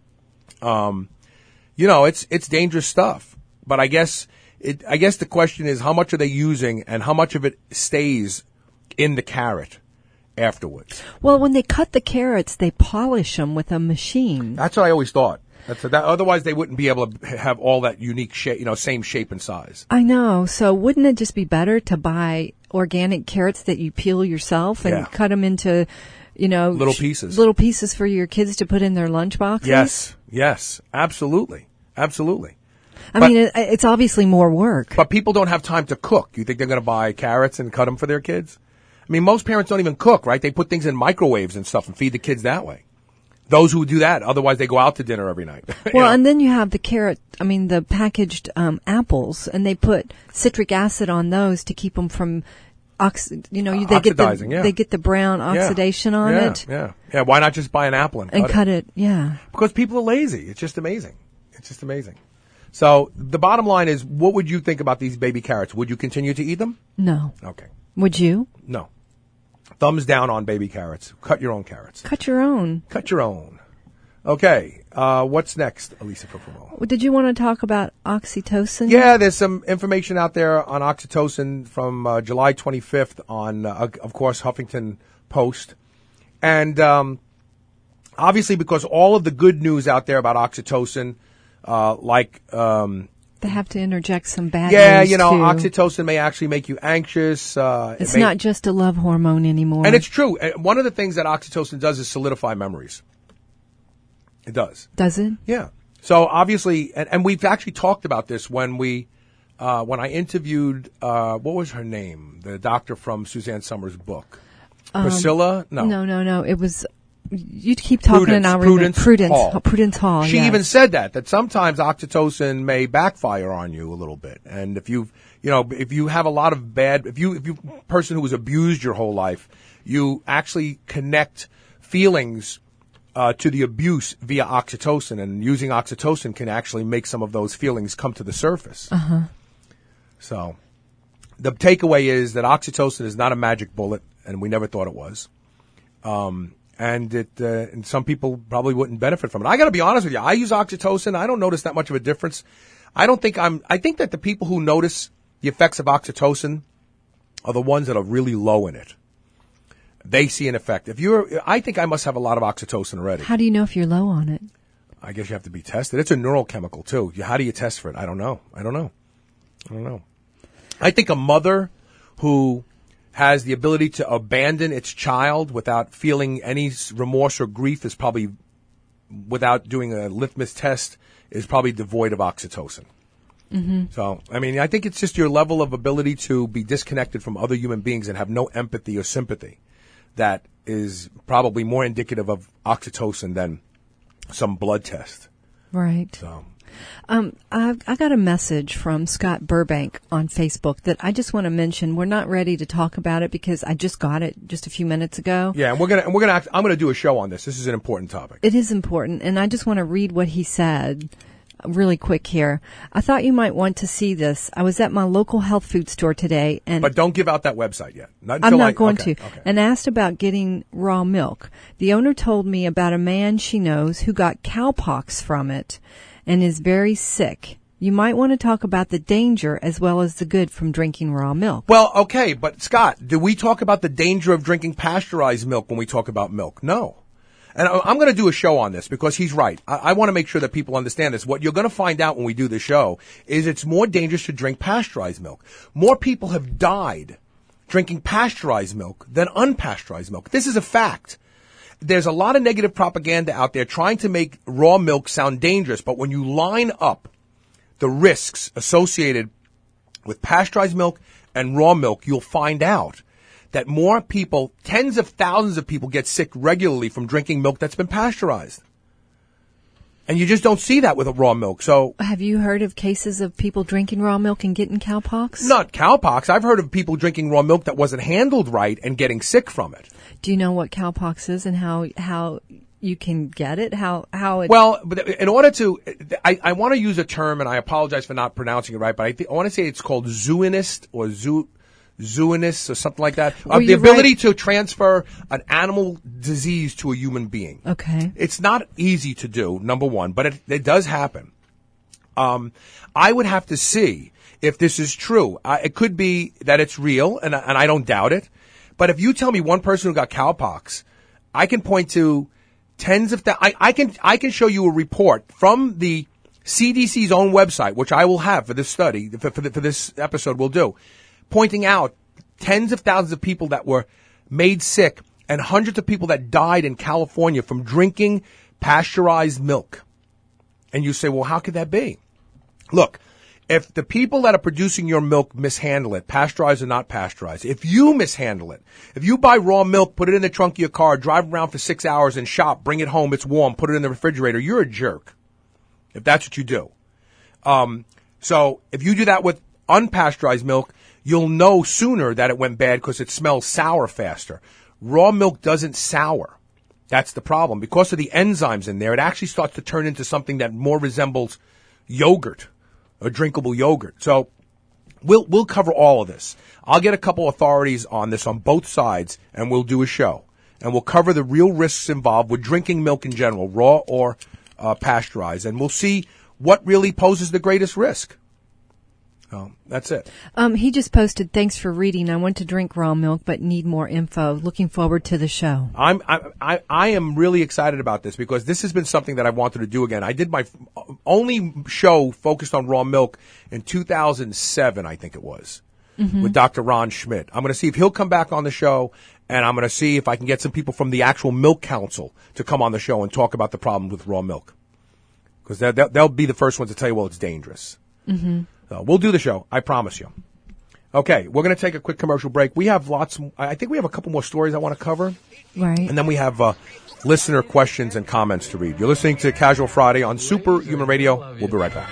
Um, you know, it's it's dangerous stuff. But I guess it. I guess the question is how much are they using and how much of it stays in the carrot afterwards. Well, when they cut the carrots, they polish them with a machine. That's what I always thought. That's that. Otherwise, they wouldn't be able to have all that unique shape, you know, same shape and size. I know. So wouldn't it just be better to buy organic carrots that you peel yourself and Yeah. cut them into, you know, Little sh- pieces. little pieces for your kids to put in their lunch boxes? Yes, yes, absolutely, absolutely. I But- mean, it, it's obviously more work. But people don't have time to cook. You think they're going to buy carrots and cut them for their kids? I mean, most parents don't even cook, right? They put things in microwaves and stuff and feed the kids that way. Those who do that, otherwise they go out to dinner every night. You Well, know? and then you have the carrot, I mean, the packaged um, apples, and they put citric acid on those to keep them from, ox- you know, you they get the Oxidizing, yeah. they get the brown Yeah. oxidation on yeah, it Yeah, yeah. Why not just buy an apple and, and cut, cut it. Yeah. Because people are lazy. It's just amazing. It's just amazing. So the bottom line is, what would you think about these baby carrots? Would you continue to eat them? No. Okay. Would you No. Thumbs down on baby carrots. Cut your own carrots. cut your own? Cut your own. Okay. Uh, what's next, Elisa Fufimo? Did you want to talk about oxytocin? Yeah, there's some information out there on oxytocin from uh, July twenty-fifth on, uh, of course, Huffington Post. And um, obviously because all of the good news out there about oxytocin, uh, like... Um, They have to interject some bad yeah, news you know, too. oxytocin may actually make you anxious. Uh, it It's may- not just a love hormone anymore. And it's true. Uh, One of the things that oxytocin does is solidify memories. It does. Does it? Yeah. So obviously, and, and we've actually talked about this when we, uh, when I interviewed, uh, what was her name? The doctor from Suzanne Summers' book. Priscilla? No. No, no, no. It was You keep talking Prudence, and I'll Prudence remember. Prudence Hall. Prudence Hall. She yes. even said that, that sometimes oxytocin may backfire on you a little bit. And if you've, you know, if you have a lot of bad, if you, if you, person who was abused your whole life, you actually connect feelings uh, to the abuse via oxytocin, and using oxytocin can actually make some of those feelings come to the surface. Uh-huh. So the takeaway is that oxytocin is not a magic bullet, and we never thought it was. Um, and it, uh, and some people probably wouldn't benefit from it. I got to be honest with you. I use oxytocin. I don't notice that much of a difference. I don't think I'm, I think that the people who notice the effects of oxytocin are the ones that are really low in it. They see an effect. If you're, I think I must have a lot of oxytocin already. How do you know if you're low on it? I guess you have to be tested. It's a neurochemical too. How do you test for it? I don't know. I don't know. I don't know. I think a mother who has the ability to abandon its child without feeling any remorse or grief is probably, without doing a litmus test, is probably devoid of oxytocin. Mm-hmm. So, I mean, I think it's just your level of ability to be disconnected from other human beings and have no empathy or sympathy that is probably more indicative of oxytocin than some blood test. Right. So. Um, I, I got a message from Scott Burbank on Facebook that I just want to mention. We're not ready to talk about it because I just got it just a few minutes ago. Yeah, and we're gonna and we're gonna act, I'm gonna do a show on this. This is an important topic. It is important, and I just want to read what he said really quick here. I thought you might want to see this. I was at my local health food store today, and but don't give out that website yet. Not I'm until not I, going okay, to. Okay. And asked about getting raw milk. The owner told me about a man she knows who got cowpox from it and is very sick. You might want to talk about the danger as well as the good from drinking raw milk. Well, okay, but Scott, do we talk about the danger of drinking pasteurized milk when we talk about milk? No. And I'm going to do a show on this because he's right. I, I want to make sure that people understand this. What you're going to find out when we do the show is it's more dangerous to drink pasteurized milk. More people have died drinking pasteurized milk than unpasteurized milk. This is a fact. There's a lot of negative propaganda out there trying to make raw milk sound dangerous, but when you line up the risks associated with pasteurized milk and raw milk, you'll find out that more people, tens of thousands of people, get sick regularly from drinking milk that's been pasteurized. And you just don't see that with a raw milk. So, have you heard of cases of people drinking raw milk and getting cowpox? Not cowpox. I've heard of people drinking raw milk that wasn't handled right and getting sick from it. Do you know what cowpox is and how how you can get it? How how it? Well, but in order to, I, I want to use a term, and I apologize for not pronouncing it right, but I, think, I want to say it's called zoonosis or zoo. Zoonosis or something like that. Uh, the ability right? to transfer an animal disease to a human being. Okay. It's not easy to do, number one, but it, it does happen. Um, I would have to see if this is true. Uh, it could be that it's real, and, and I don't doubt it. But if you tell me one person who got cowpox, I can point to tens of thousands. I, I can I can show you a report from the C D C's own website, which I will have for this study, for, for, the, for this episode we'll do, pointing out tens of thousands of people that were made sick and hundreds of people that died in California from drinking pasteurized milk. And you say, well, how could that be? Look, if the people that are producing your milk mishandle it, pasteurized or not pasteurized, if you mishandle it, if you buy raw milk, put it in the trunk of your car, drive around for six hours and shop, bring it home, it's warm, put it in the refrigerator, you're a jerk. If that's what you do. Um, so if you do that with unpasteurized milk, you'll know sooner that it went bad because it smells sour faster. Raw milk doesn't sour. That's the problem. Because of the enzymes in there, it actually starts to turn into something that more resembles yogurt, a drinkable yogurt. So we'll we'll cover all of this. I'll get a couple authorities on this on both sides, and we'll do a show. And we'll cover the real risks involved with drinking milk in general, raw or uh, pasteurized. And we'll see what really poses the greatest risk. Oh, that's it. Um, he just posted, thanks for reading. I want to drink raw milk, but need more info. Looking forward to the show. I'm, I, I, I am really excited about this because this has been something that I wanted to do again. I did my only show focused on raw milk in two thousand seven, I think it was, mm-hmm. with Doctor Ron Schmidt. I'm going to see if he'll come back on the show, and I'm going to see if I can get some people from the actual Milk Council to come on the show and talk about the problems with raw milk. Because they'll, they'll be the first ones to tell you, well, it's dangerous. Mm-hmm. So we'll do the show. I promise you. Okay, we're going to take a quick commercial break. We have lots. I think we have a couple more stories I want to cover. Right. And then we have uh, listener questions and comments to read. You're listening to Casual Friday on Superhuman Radio. We'll be right back.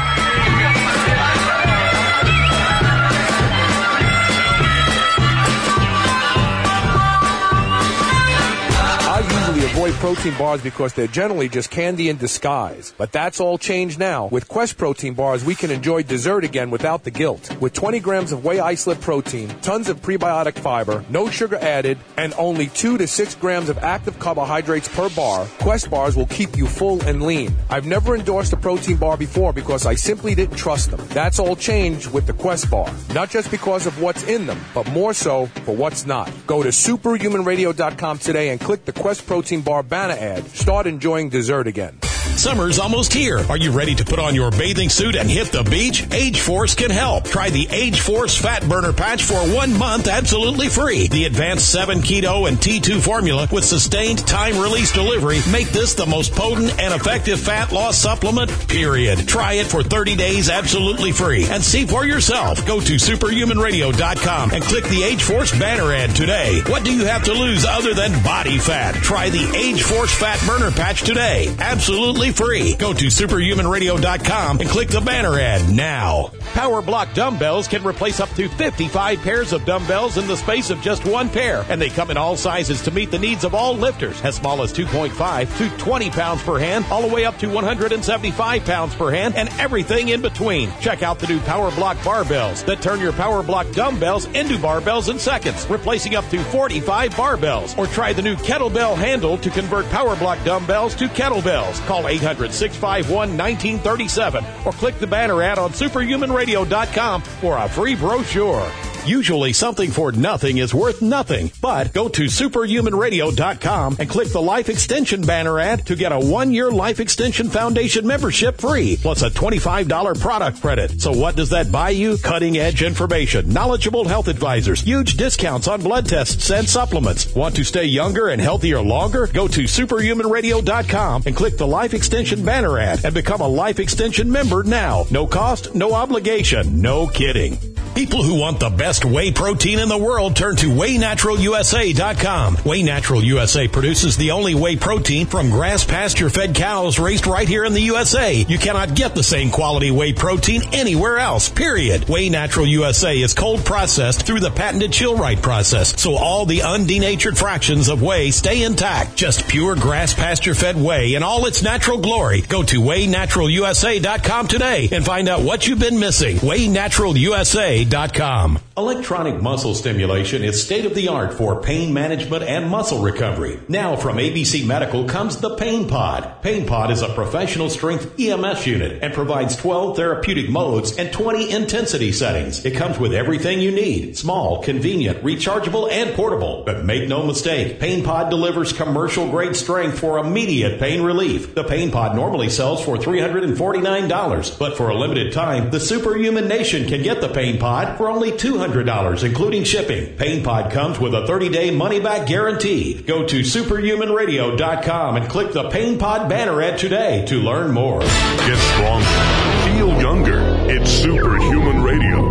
I usually avoid protein bars because they're generally just candy in disguise. But that's all changed now. With Quest protein bars, we can enjoy dessert again without the guilt. With twenty grams of whey isolate protein, tons of prebiotic fiber, no sugar added, and only two to six grams of active carbohydrates per bar, Quest bars will keep you full and lean. I've never endorsed a protein bar before because I simply didn't trust them. That's all changed with the Quest bar. Not just because of what's in them, but more so for what's not. Go to superhuman radio dot com today and click the Quest protein bar banner ad. Start enjoying dessert again. Summer's almost here. Are you ready to put on your bathing suit and hit the beach? Age Force can help. Try the Age Force Fat Burner Patch for one month absolutely free. The advanced seven keto and T two formula with sustained time-release delivery make this the most potent and effective fat loss supplement, period. Try it for thirty days absolutely free and see for yourself. Go to superhuman radio dot com and click the Age Force banner ad today. What do you have to lose other than body fat? Try the Age Force Fat Burner Patch today. Absolutely free. Go to superhuman radio dot com and click the banner ad now. Power Block dumbbells can replace up to fifty-five pairs of dumbbells in the space of just one pair, and they come in all sizes to meet the needs of all lifters, as small as two point five to twenty pounds per hand, all the way up to one hundred seventy-five pounds per hand, and everything in between. Check out the new Power Block barbells that turn your Power Block dumbbells into barbells in seconds, replacing up to forty-five barbells. Or try the new kettlebell handle to convert Power Block dumbbells to kettlebells. Call eight hundred, six five one, one nine three seven or click the banner ad on superhuman radio dot com for a free brochure. Usually something for nothing is worth nothing, but go to superhuman radio dot com and click the Life Extension banner ad to get a one-year Life Extension Foundation membership free, plus a twenty-five dollars product credit. So what does that buy you? Cutting-edge information, knowledgeable health advisors, huge discounts on blood tests and supplements. Want to stay younger and healthier longer? Go to superhuman radio dot com and click the Life Extension banner ad and become a Life Extension member now. No cost, no obligation, no kidding. People who want the best whey protein in the world turn to whey natural U S A dot com. Whey Natural U S A produces the only whey protein from grass pasture-fed cows raised right here in the U S A. You cannot get the same quality whey protein anywhere else, period. Whey Natural U S A is cold processed through the patented Chill-Right process, so all the undenatured fractions of whey stay intact. Just pure grass pasture-fed whey in all its natural glory. Go to whey natural U S A dot com today and find out what you've been missing. whey natural U S A dot com. Electronic muscle stimulation is state-of-the-art for pain management and muscle recovery. Now from A B C Medical comes the Pain Pod. Pain Pod is a professional strength E M S unit and provides twelve therapeutic modes and twenty intensity settings. It comes with everything you need. Small, convenient, rechargeable, and portable. But make no mistake, Pain Pod delivers commercial-grade strength for immediate pain relief. The Pain Pod normally sells for three hundred forty-nine dollars, but for a limited time, the Superhuman Nation can get the Pain Pod for only two hundred dollars, including shipping. Pain Pod comes with a thirty-day money-back guarantee. Go to superhuman radio dot com and click the Pain Pod banner ad today to learn more. Get stronger. Feel younger. It's Superhuman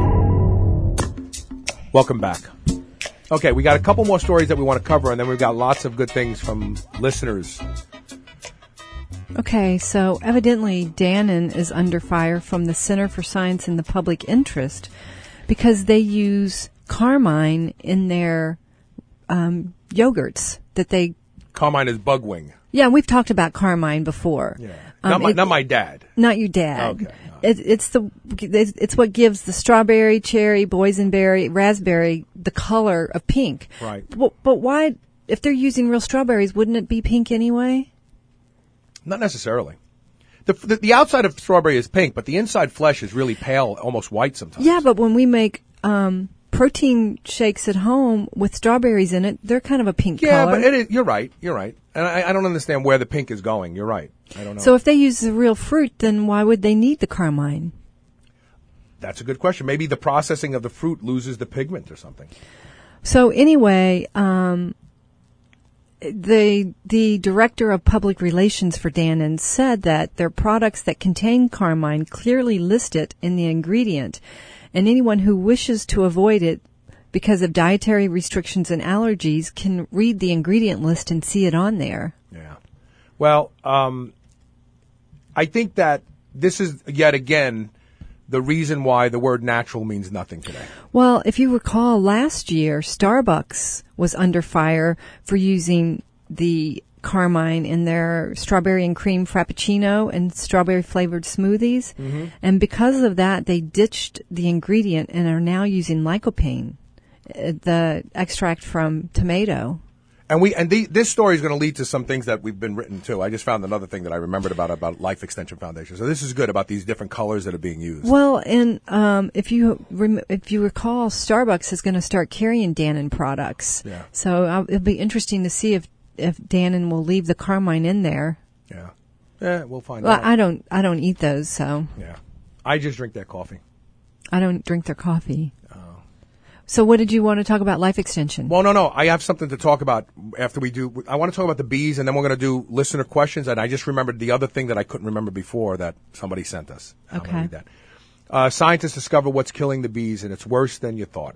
Radio. Welcome back. Okay, we got a couple more stories that we want to cover, and then we've got lots of good things from listeners. Okay, so evidently Dannon is under fire from the Center for Science in the Public Interest because they use carmine in their um, yogurts that they... Carmine is bugwing. Yeah, we've talked about carmine before. Yeah. Um, not, my, it, not my dad. Not your dad. Okay. No. It, it's the it's what gives the strawberry, cherry, boysenberry, raspberry the color of pink. Right. But, but why, if they're using real strawberries, wouldn't it be pink anyway? Not necessarily. The, the the outside of strawberry is pink, but the inside flesh is really pale, almost white sometimes. Yeah, but when we make um, protein shakes at home with strawberries in it, they're kind of a pink yeah, color. Yeah, but it is, you're right. You're right. And I, I don't understand where the pink is going. You're right. I don't know. So if they use the real fruit, then why would they need the carmine? That's a good question. Maybe the processing of the fruit loses the pigment or something. So anyway, um, the the director of public relations for Dannon said that their products that contain carmine clearly list it in the ingredient, and anyone who wishes to avoid it because of dietary restrictions and allergies can read the ingredient list and see it on there. Yeah. Well, um, I think that this is, yet again, the reason why the word natural means nothing today. Well, if you recall, last year, Starbucks was under fire for using the carmine in their strawberry and cream frappuccino and strawberry flavored smoothies. Mm-hmm. And because of that, they ditched the ingredient and are now using lycopene, uh, the extract from tomato. And we and the, this story is going to lead to some things that we've been written too. I just found another thing that I remembered about about Life Extension Foundation. So this is good about these different colors that are being used. Well, and um, if you rem- if you recall, Starbucks is going to start carrying Dannon products. Yeah. So uh, it'll be interesting to see if if Dannon will leave the carmine in there. Yeah. Yeah, we'll find well, out. I don't I don't eat those, so Yeah. I just drink their coffee. I don't drink their coffee. So what did you want to talk about Life Extension? Well, no, no. I have something to talk about after we do. I want to talk about the bees, and then we're going to do listener questions. And I just remembered the other thing that I couldn't remember before that somebody sent us. I'm Okay. gonna read that. Uh, scientists discover what's killing the bees, and it's worse than you thought.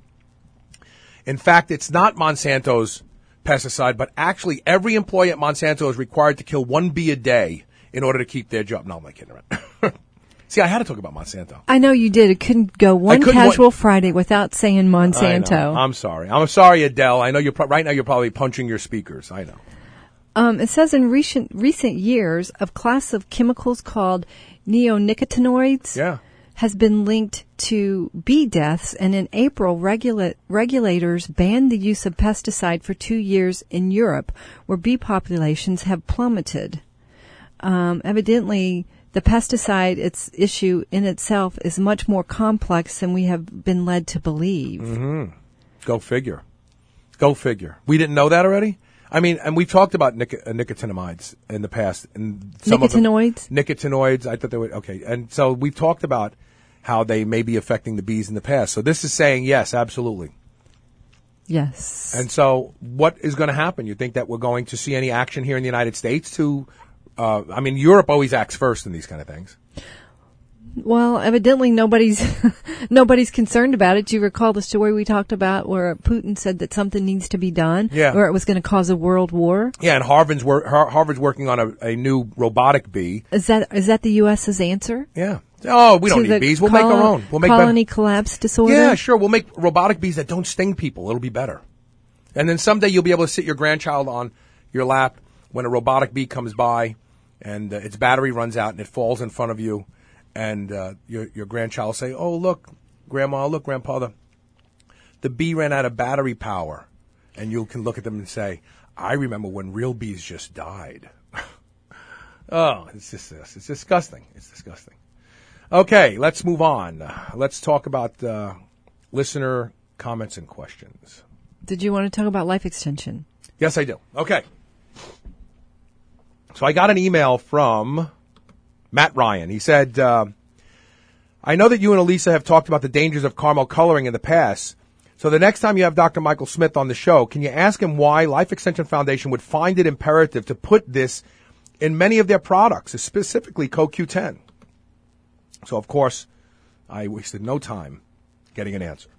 In fact, it's not Monsanto's pesticide, but actually every employee at Monsanto is required to kill one bee a day in order to keep their job. No, I'm not kidding around. See, I had to talk about Monsanto. I know you did. It couldn't go one couldn't casual wa- Friday without saying I Monsanto. know. I'm sorry. I'm sorry, Adele. I know you're pro- right now. You're probably punching your speakers. I know. Um, it says in recent recent years, a class of chemicals called neonicotinoids Yeah. has been linked to bee deaths, and in April, regula- regulators banned the use of pesticide for two years in Europe, where bee populations have plummeted. Um, evidently, the pesticide its issue in itself is much more complex than we have been led to believe. Mm-hmm. Go figure. Go figure. We didn't know that already? I mean, and we've talked about nic- uh, nicotinamides in the past. And some Nicotinoids? Of them, nicotinoids. I thought they were, okay. And so we've talked about how they may be affecting the bees in the past. So this is saying yes, absolutely. Yes. And so what is going to happen? You think that we're going to see any action here in the United States to, uh, I mean, Europe always acts first in these kind of things. Well, evidently nobody's nobody's concerned about it. Do you recall the story we talked about where Putin said that something needs to be done, Yeah. or it was going to cause a world war? Yeah, and Harvard's, wor- Har- Harvard's working on a, a new robotic bee. Is that is that the U S's answer? Yeah. Oh, we don't to the need bees. We'll colo- make our own. We'll make colony better. collapse disorder. Yeah, sure. We'll make robotic bees that don't sting people. It'll be better. And then someday you'll be able to sit your grandchild on your lap when a robotic bee comes by and uh, its battery runs out and it falls in front of you. And uh, your your grandchild will say, "Oh, look, Grandma, look, Grandpa, the, the bee ran out of battery power." And you can look at them and say, "I remember when real bees just died." Oh, it's just this. It's disgusting. It's disgusting. Okay, let's move on. Let's talk about uh, listener comments and questions. Did you want to talk about life extension? Yes, I do. Okay. So I got an email from Matt Ryan. He said, uh, I know that you and Elisa have talked about the dangers of caramel coloring in the past. So the next time you have Doctor Michael Smith on the show, can you ask him why Life Extension Foundation would find it imperative to put this in many of their products, specifically Co Q ten? So, of course, I wasted no time getting an answer.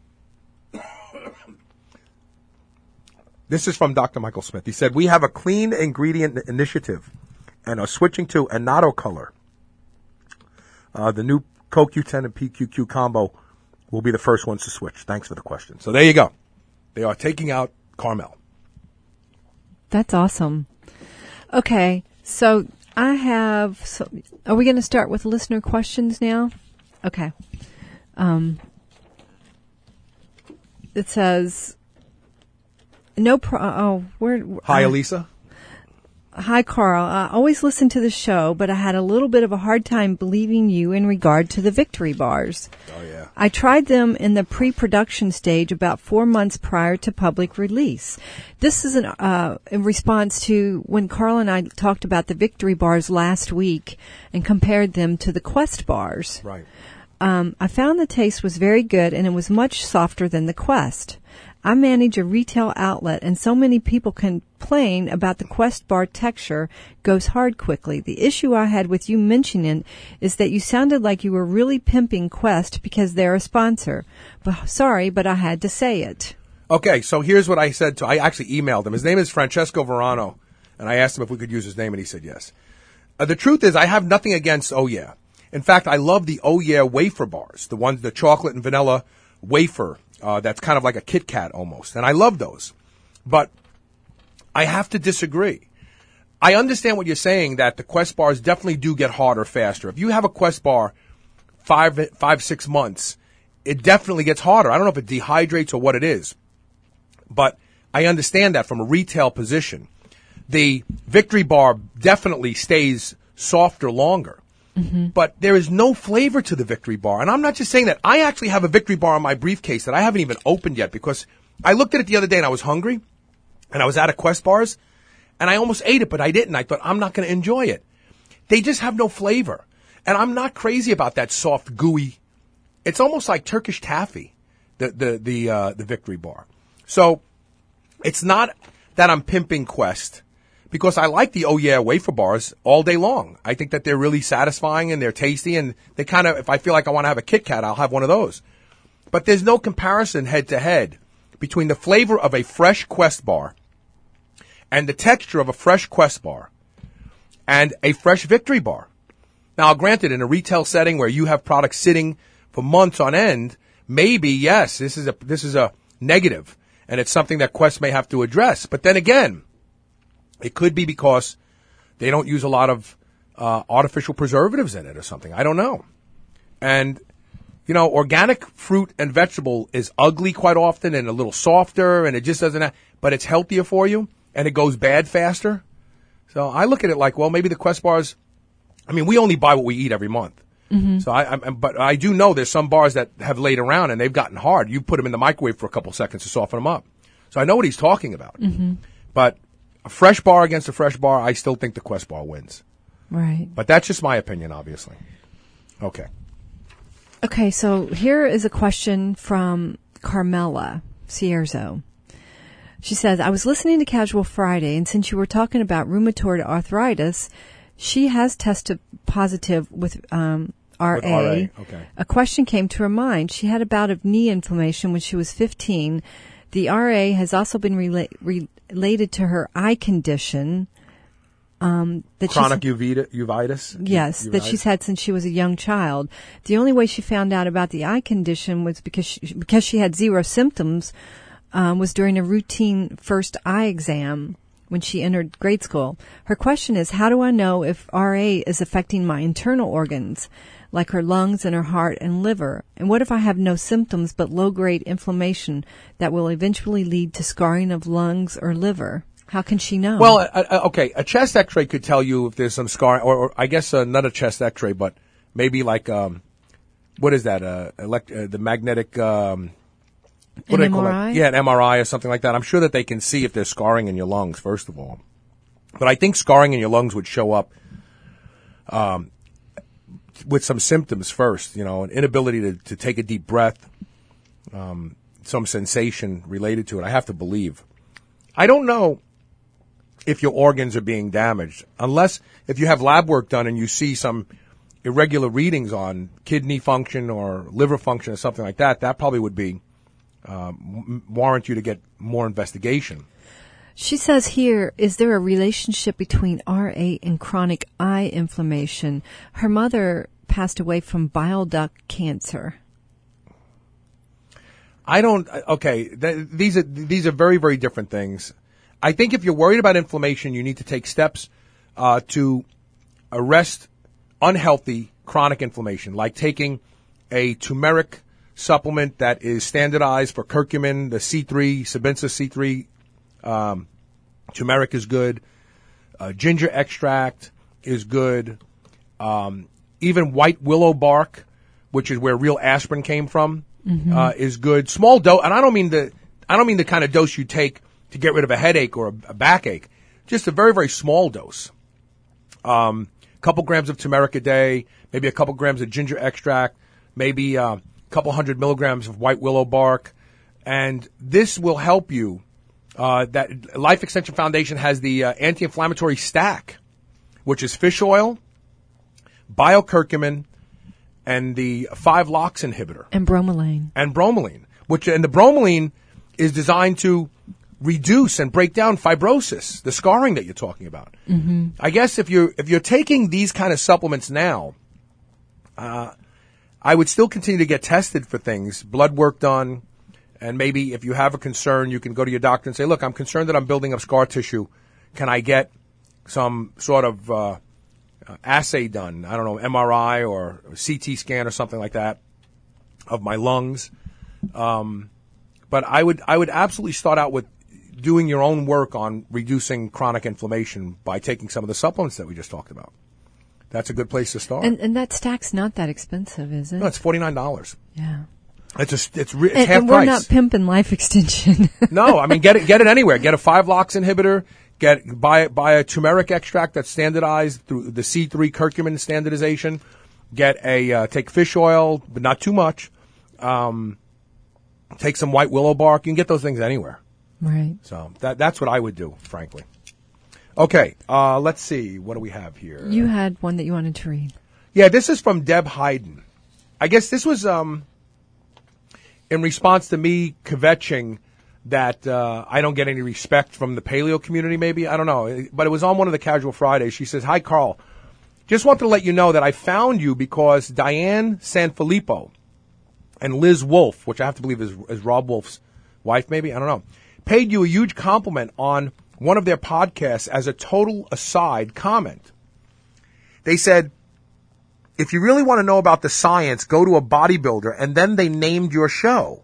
This is from Doctor Michael Smith. He said, we have a clean ingredient initiative and are switching to Annatto color. Uh, the new Co Q ten and P Q Q combo will be the first ones to switch. Thanks for the question. So there you go. They are taking out Carmel. That's awesome. Okay, so I have. So, are we going to start with listener questions now? Okay. Um, it says no. Pro- oh, where? Hi, uh, Elisa. Hi, Carl. I always listen to the show, but I had a little bit of a hard time believing you in regard to the Victory Bars. Oh, yeah. I tried them in the pre-production stage about four months prior to public release. This is an, uh, in response to when Carl and I talked about the Victory Bars last week and compared them to the Quest Bars. Right. Um, I found the taste was very good, and it was much softer than the Quest. I manage a retail outlet, and so many people complain about the Quest bar texture goes hard quickly. The issue I had with you mentioning it is that you sounded like you were really pimping Quest because they're a sponsor. But, sorry, but I had to say it. Okay, so here's what I said to, I actually emailed him. His name is Francesco Verano, and I asked him if we could use his name, and he said yes. Uh, the truth is, I have nothing against Oh Yeah. In fact, I love the Oh Yeah wafer bars, the ones, the chocolate and vanilla wafer, uh, that's kind of like a Kit Kat almost. And I love those. But I have to disagree. I understand what you're saying, that the Quest bars definitely do get harder faster. If you have a Quest bar five, five, six months, it definitely gets harder. I don't know if it dehydrates or what it is. But I understand that from a retail position. The Victory bar definitely stays softer longer. Mm-hmm. But there is no flavor to the Victory bar. And I'm not just saying that. I actually have a Victory bar in my briefcase that I haven't even opened yet, because I looked at it the other day and I was hungry and I was out of Quest bars and I almost ate it, but I didn't. I thought, I'm not going to enjoy it. They just have no flavor. And I'm not crazy about that soft, gooey. It's almost like Turkish taffy, the, the, the, uh, the Victory bar. So it's not that I'm pimping Quest, because I like the Oh Yeah wafer bars all day long. I think that they're really satisfying and they're tasty, and they kind of, if I feel like I want to have a Kit Kat, I'll have one of those. But there's no comparison head to head between the flavor of a fresh Quest bar and the texture of a fresh Quest bar and a fresh Victory bar. Now, granted, in a retail setting where you have products sitting for months on end, maybe, yes, this is a, this is a negative, and it's something that Quest may have to address. But then again, it could be because they don't use a lot of uh, artificial preservatives in it or something. I don't know. And, you know, organic fruit and vegetable is ugly quite often and a little softer, and it just doesn't have, but it's healthier for you, and it goes bad faster. So I look at it like, well, maybe the Quest bars, I mean, we only buy what we eat every month. Mm-hmm. So I, I, but I do know there's some bars that have laid around and they've gotten hard. You put them in the microwave for a couple seconds to soften them up. So I know what he's talking about. Mm-hmm. But a fresh bar against a fresh bar, I still think the Quest bar wins. Right. But that's just my opinion, obviously. Okay. Okay, so here is a question from Carmela Cierzo. She says, I was listening to Casual Friday, and since you were talking about rheumatoid arthritis, she has tested positive with um, R A. With R A. Okay. A question came to her mind. She had a bout of knee inflammation when she was fifteen. The R A has also been rela- related to her eye condition. Um, that Chronic uvita- uveitis? Yes, uveitis. That she's had since she was a young child. The only way she found out about the eye condition was because she, because she had zero symptoms, um, was during a routine first eye exam when she entered grade school. Her question is, how do I know if R A is affecting my internal organs, like her lungs and her heart and liver? And what if I have no symptoms but low-grade inflammation that will eventually lead to scarring of lungs or liver? How can she know? Well, uh, uh, okay, a chest x-ray could tell you if there's some scar, or, or I guess uh, not a chest x-ray, but maybe like, um, what is that, uh, elect- uh, the magnetic... Um, What An do they call M R I? it? Yeah, an M R I or something like that. I'm sure that they can see if there's scarring in your lungs, first of all. But I think scarring in your lungs would show up um, with some symptoms first, you know, an inability to, to take a deep breath, um, some sensation related to it. I have to believe. I don't know if your organs are being damaged, unless if you have lab work done and you see some irregular readings on kidney function or liver function or something like that, that probably would be Um, warrant you to get more investigation. She says here, is there a relationship between R A and chronic eye inflammation? Her mother passed away from bile duct cancer. I don't, okay, th- these are, these are very, very different things. I think if you're worried about inflammation, you need to take steps uh, to arrest unhealthy chronic inflammation, like taking a turmeric supplement that is standardized for curcumin, the C three, Sabinsa C three, um, turmeric is good. Uh, ginger extract is good. Um, even white willow bark, which is where real aspirin came from, mm-hmm. uh, is good. Small dose, and I don't mean the, I don't mean the kind of dose you take to get rid of a headache or a, a backache. Just a very, very small dose. Um, couple grams of turmeric a day, maybe a couple grams of ginger extract, maybe, uh, couple hundred milligrams of white willow bark, And this will help you. Uh, that Life Extension Foundation has the uh, anti-inflammatory stack, which is fish oil, biocurcumin, and the five LOX inhibitor. And bromelain. And bromelain. Which, and the bromelain is designed to reduce and break down fibrosis, the scarring that you're talking about. Mm-hmm. I guess if you're, if you're taking these kind of supplements now, uh, I would still continue to get tested for things, blood work done, and maybe if you have a concern, you can go to your doctor and say, look, I'm concerned that I'm building up scar tissue. Can I get some sort of uh, uh, assay done? I don't know, M R I or C T scan or something like that of my lungs. Um, but I would I would absolutely start out with doing your own work on reducing chronic inflammation by taking some of the supplements that we just talked about. That's a good place to start. And, and that stack's not that expensive, is it? No, it's forty-nine dollars. Yeah. It's a, it's, re- it's and, half and we're price. not pimping Life Extension. No, I mean get it get it anywhere. Get a five LOX inhibitor. Get buy buy a turmeric extract that's standardized through the C three curcumin standardization. Get a uh, take fish oil, but not too much. Um, take some white willow bark. You can get those things anywhere. Right. So that that's what I would do, frankly. Okay, uh, let's see. What do we have here? You had one that you wanted to read. Yeah, this is from Deb Hayden. I guess this was um, in response to me kvetching that uh, I don't get any respect from the paleo community, maybe. I don't know. But it was on one of the Casual Fridays. She says, hi, Carl. Just wanted to let you know that I found you because Diane Sanfilippo and Liz Wolfe, which I have to believe is, is Rob Wolfe's wife, maybe, I don't know, paid you a huge compliment on one of their podcasts as a total aside comment. They said, if you really want to know about the science, go to a bodybuilder, and then they named your show.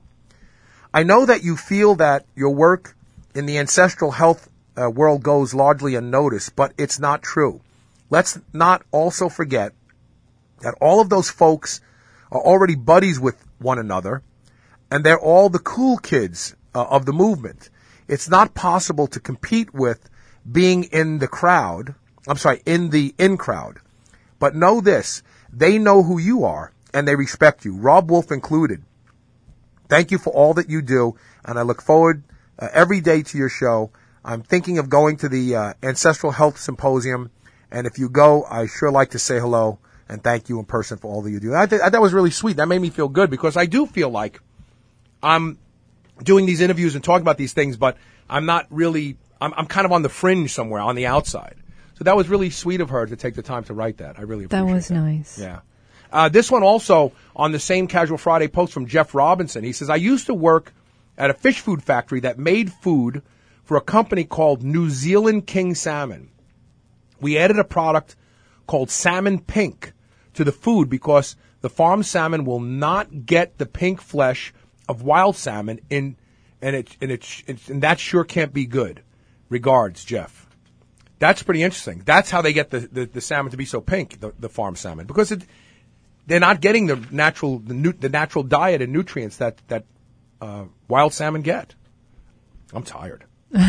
I know that you feel that your work in the ancestral health uh, world goes largely unnoticed, but it's not true. Let's not also forget that all of those folks are already buddies with one another, and they're all the cool kids uh, of the movement. It's not possible to compete with being in the crowd. I'm sorry, in the in crowd. But know this, they know who you are, and they respect you, Rob Wolfe included. Thank you for all that you do, and I look forward uh, every day to your show. I'm thinking of going to the uh, Ancestral Health Symposium, and if you go, I sure like to say hello and thank you in person for all that you do. I th- that was really sweet. That made me feel good because I do feel like I'm doing these interviews and talking about these things, but I'm not really, I'm, I'm kind of on the fringe somewhere, on the outside. So that was really sweet of her to take the time to write that. I really appreciate that. That was that. nice. Yeah. Uh, this one also on the same Casual Friday post from Jeff Robinson. He says, I used to work at a fish food factory that made food for a company called New Zealand King Salmon. We added a product called Salmon Pink to the food because the farm salmon will not get the pink flesh of wild salmon in, and it, and it, it and that sure can't be good. Regards, Jeff. That's pretty interesting. That's how they get the, the, the salmon to be so pink, the, the farm salmon, because it, they're not getting the natural the, nu- the natural diet and nutrients that that uh, wild salmon get. I'm tired.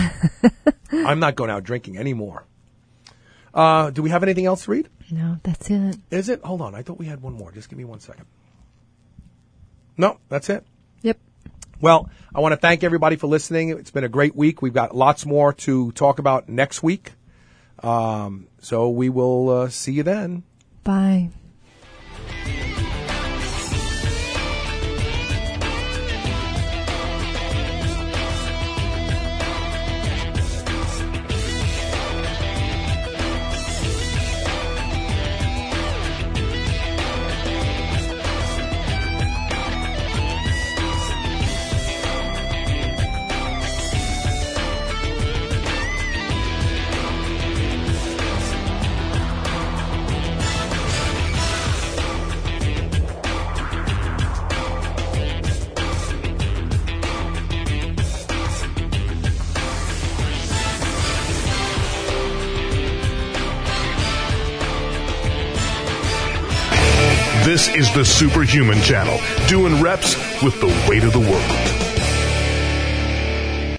I'm not going out drinking anymore. Uh, do we have anything else to read? No, that's it. Is it? Hold on. I thought we had one more. Just give me one second. No, that's it. Yep. Well, I want to thank everybody for listening. It's been a great week. We've got lots more to talk about next week. Um, so we will uh, see you then. Bye. This is the Superhuman Channel, doing reps with the weight of the world.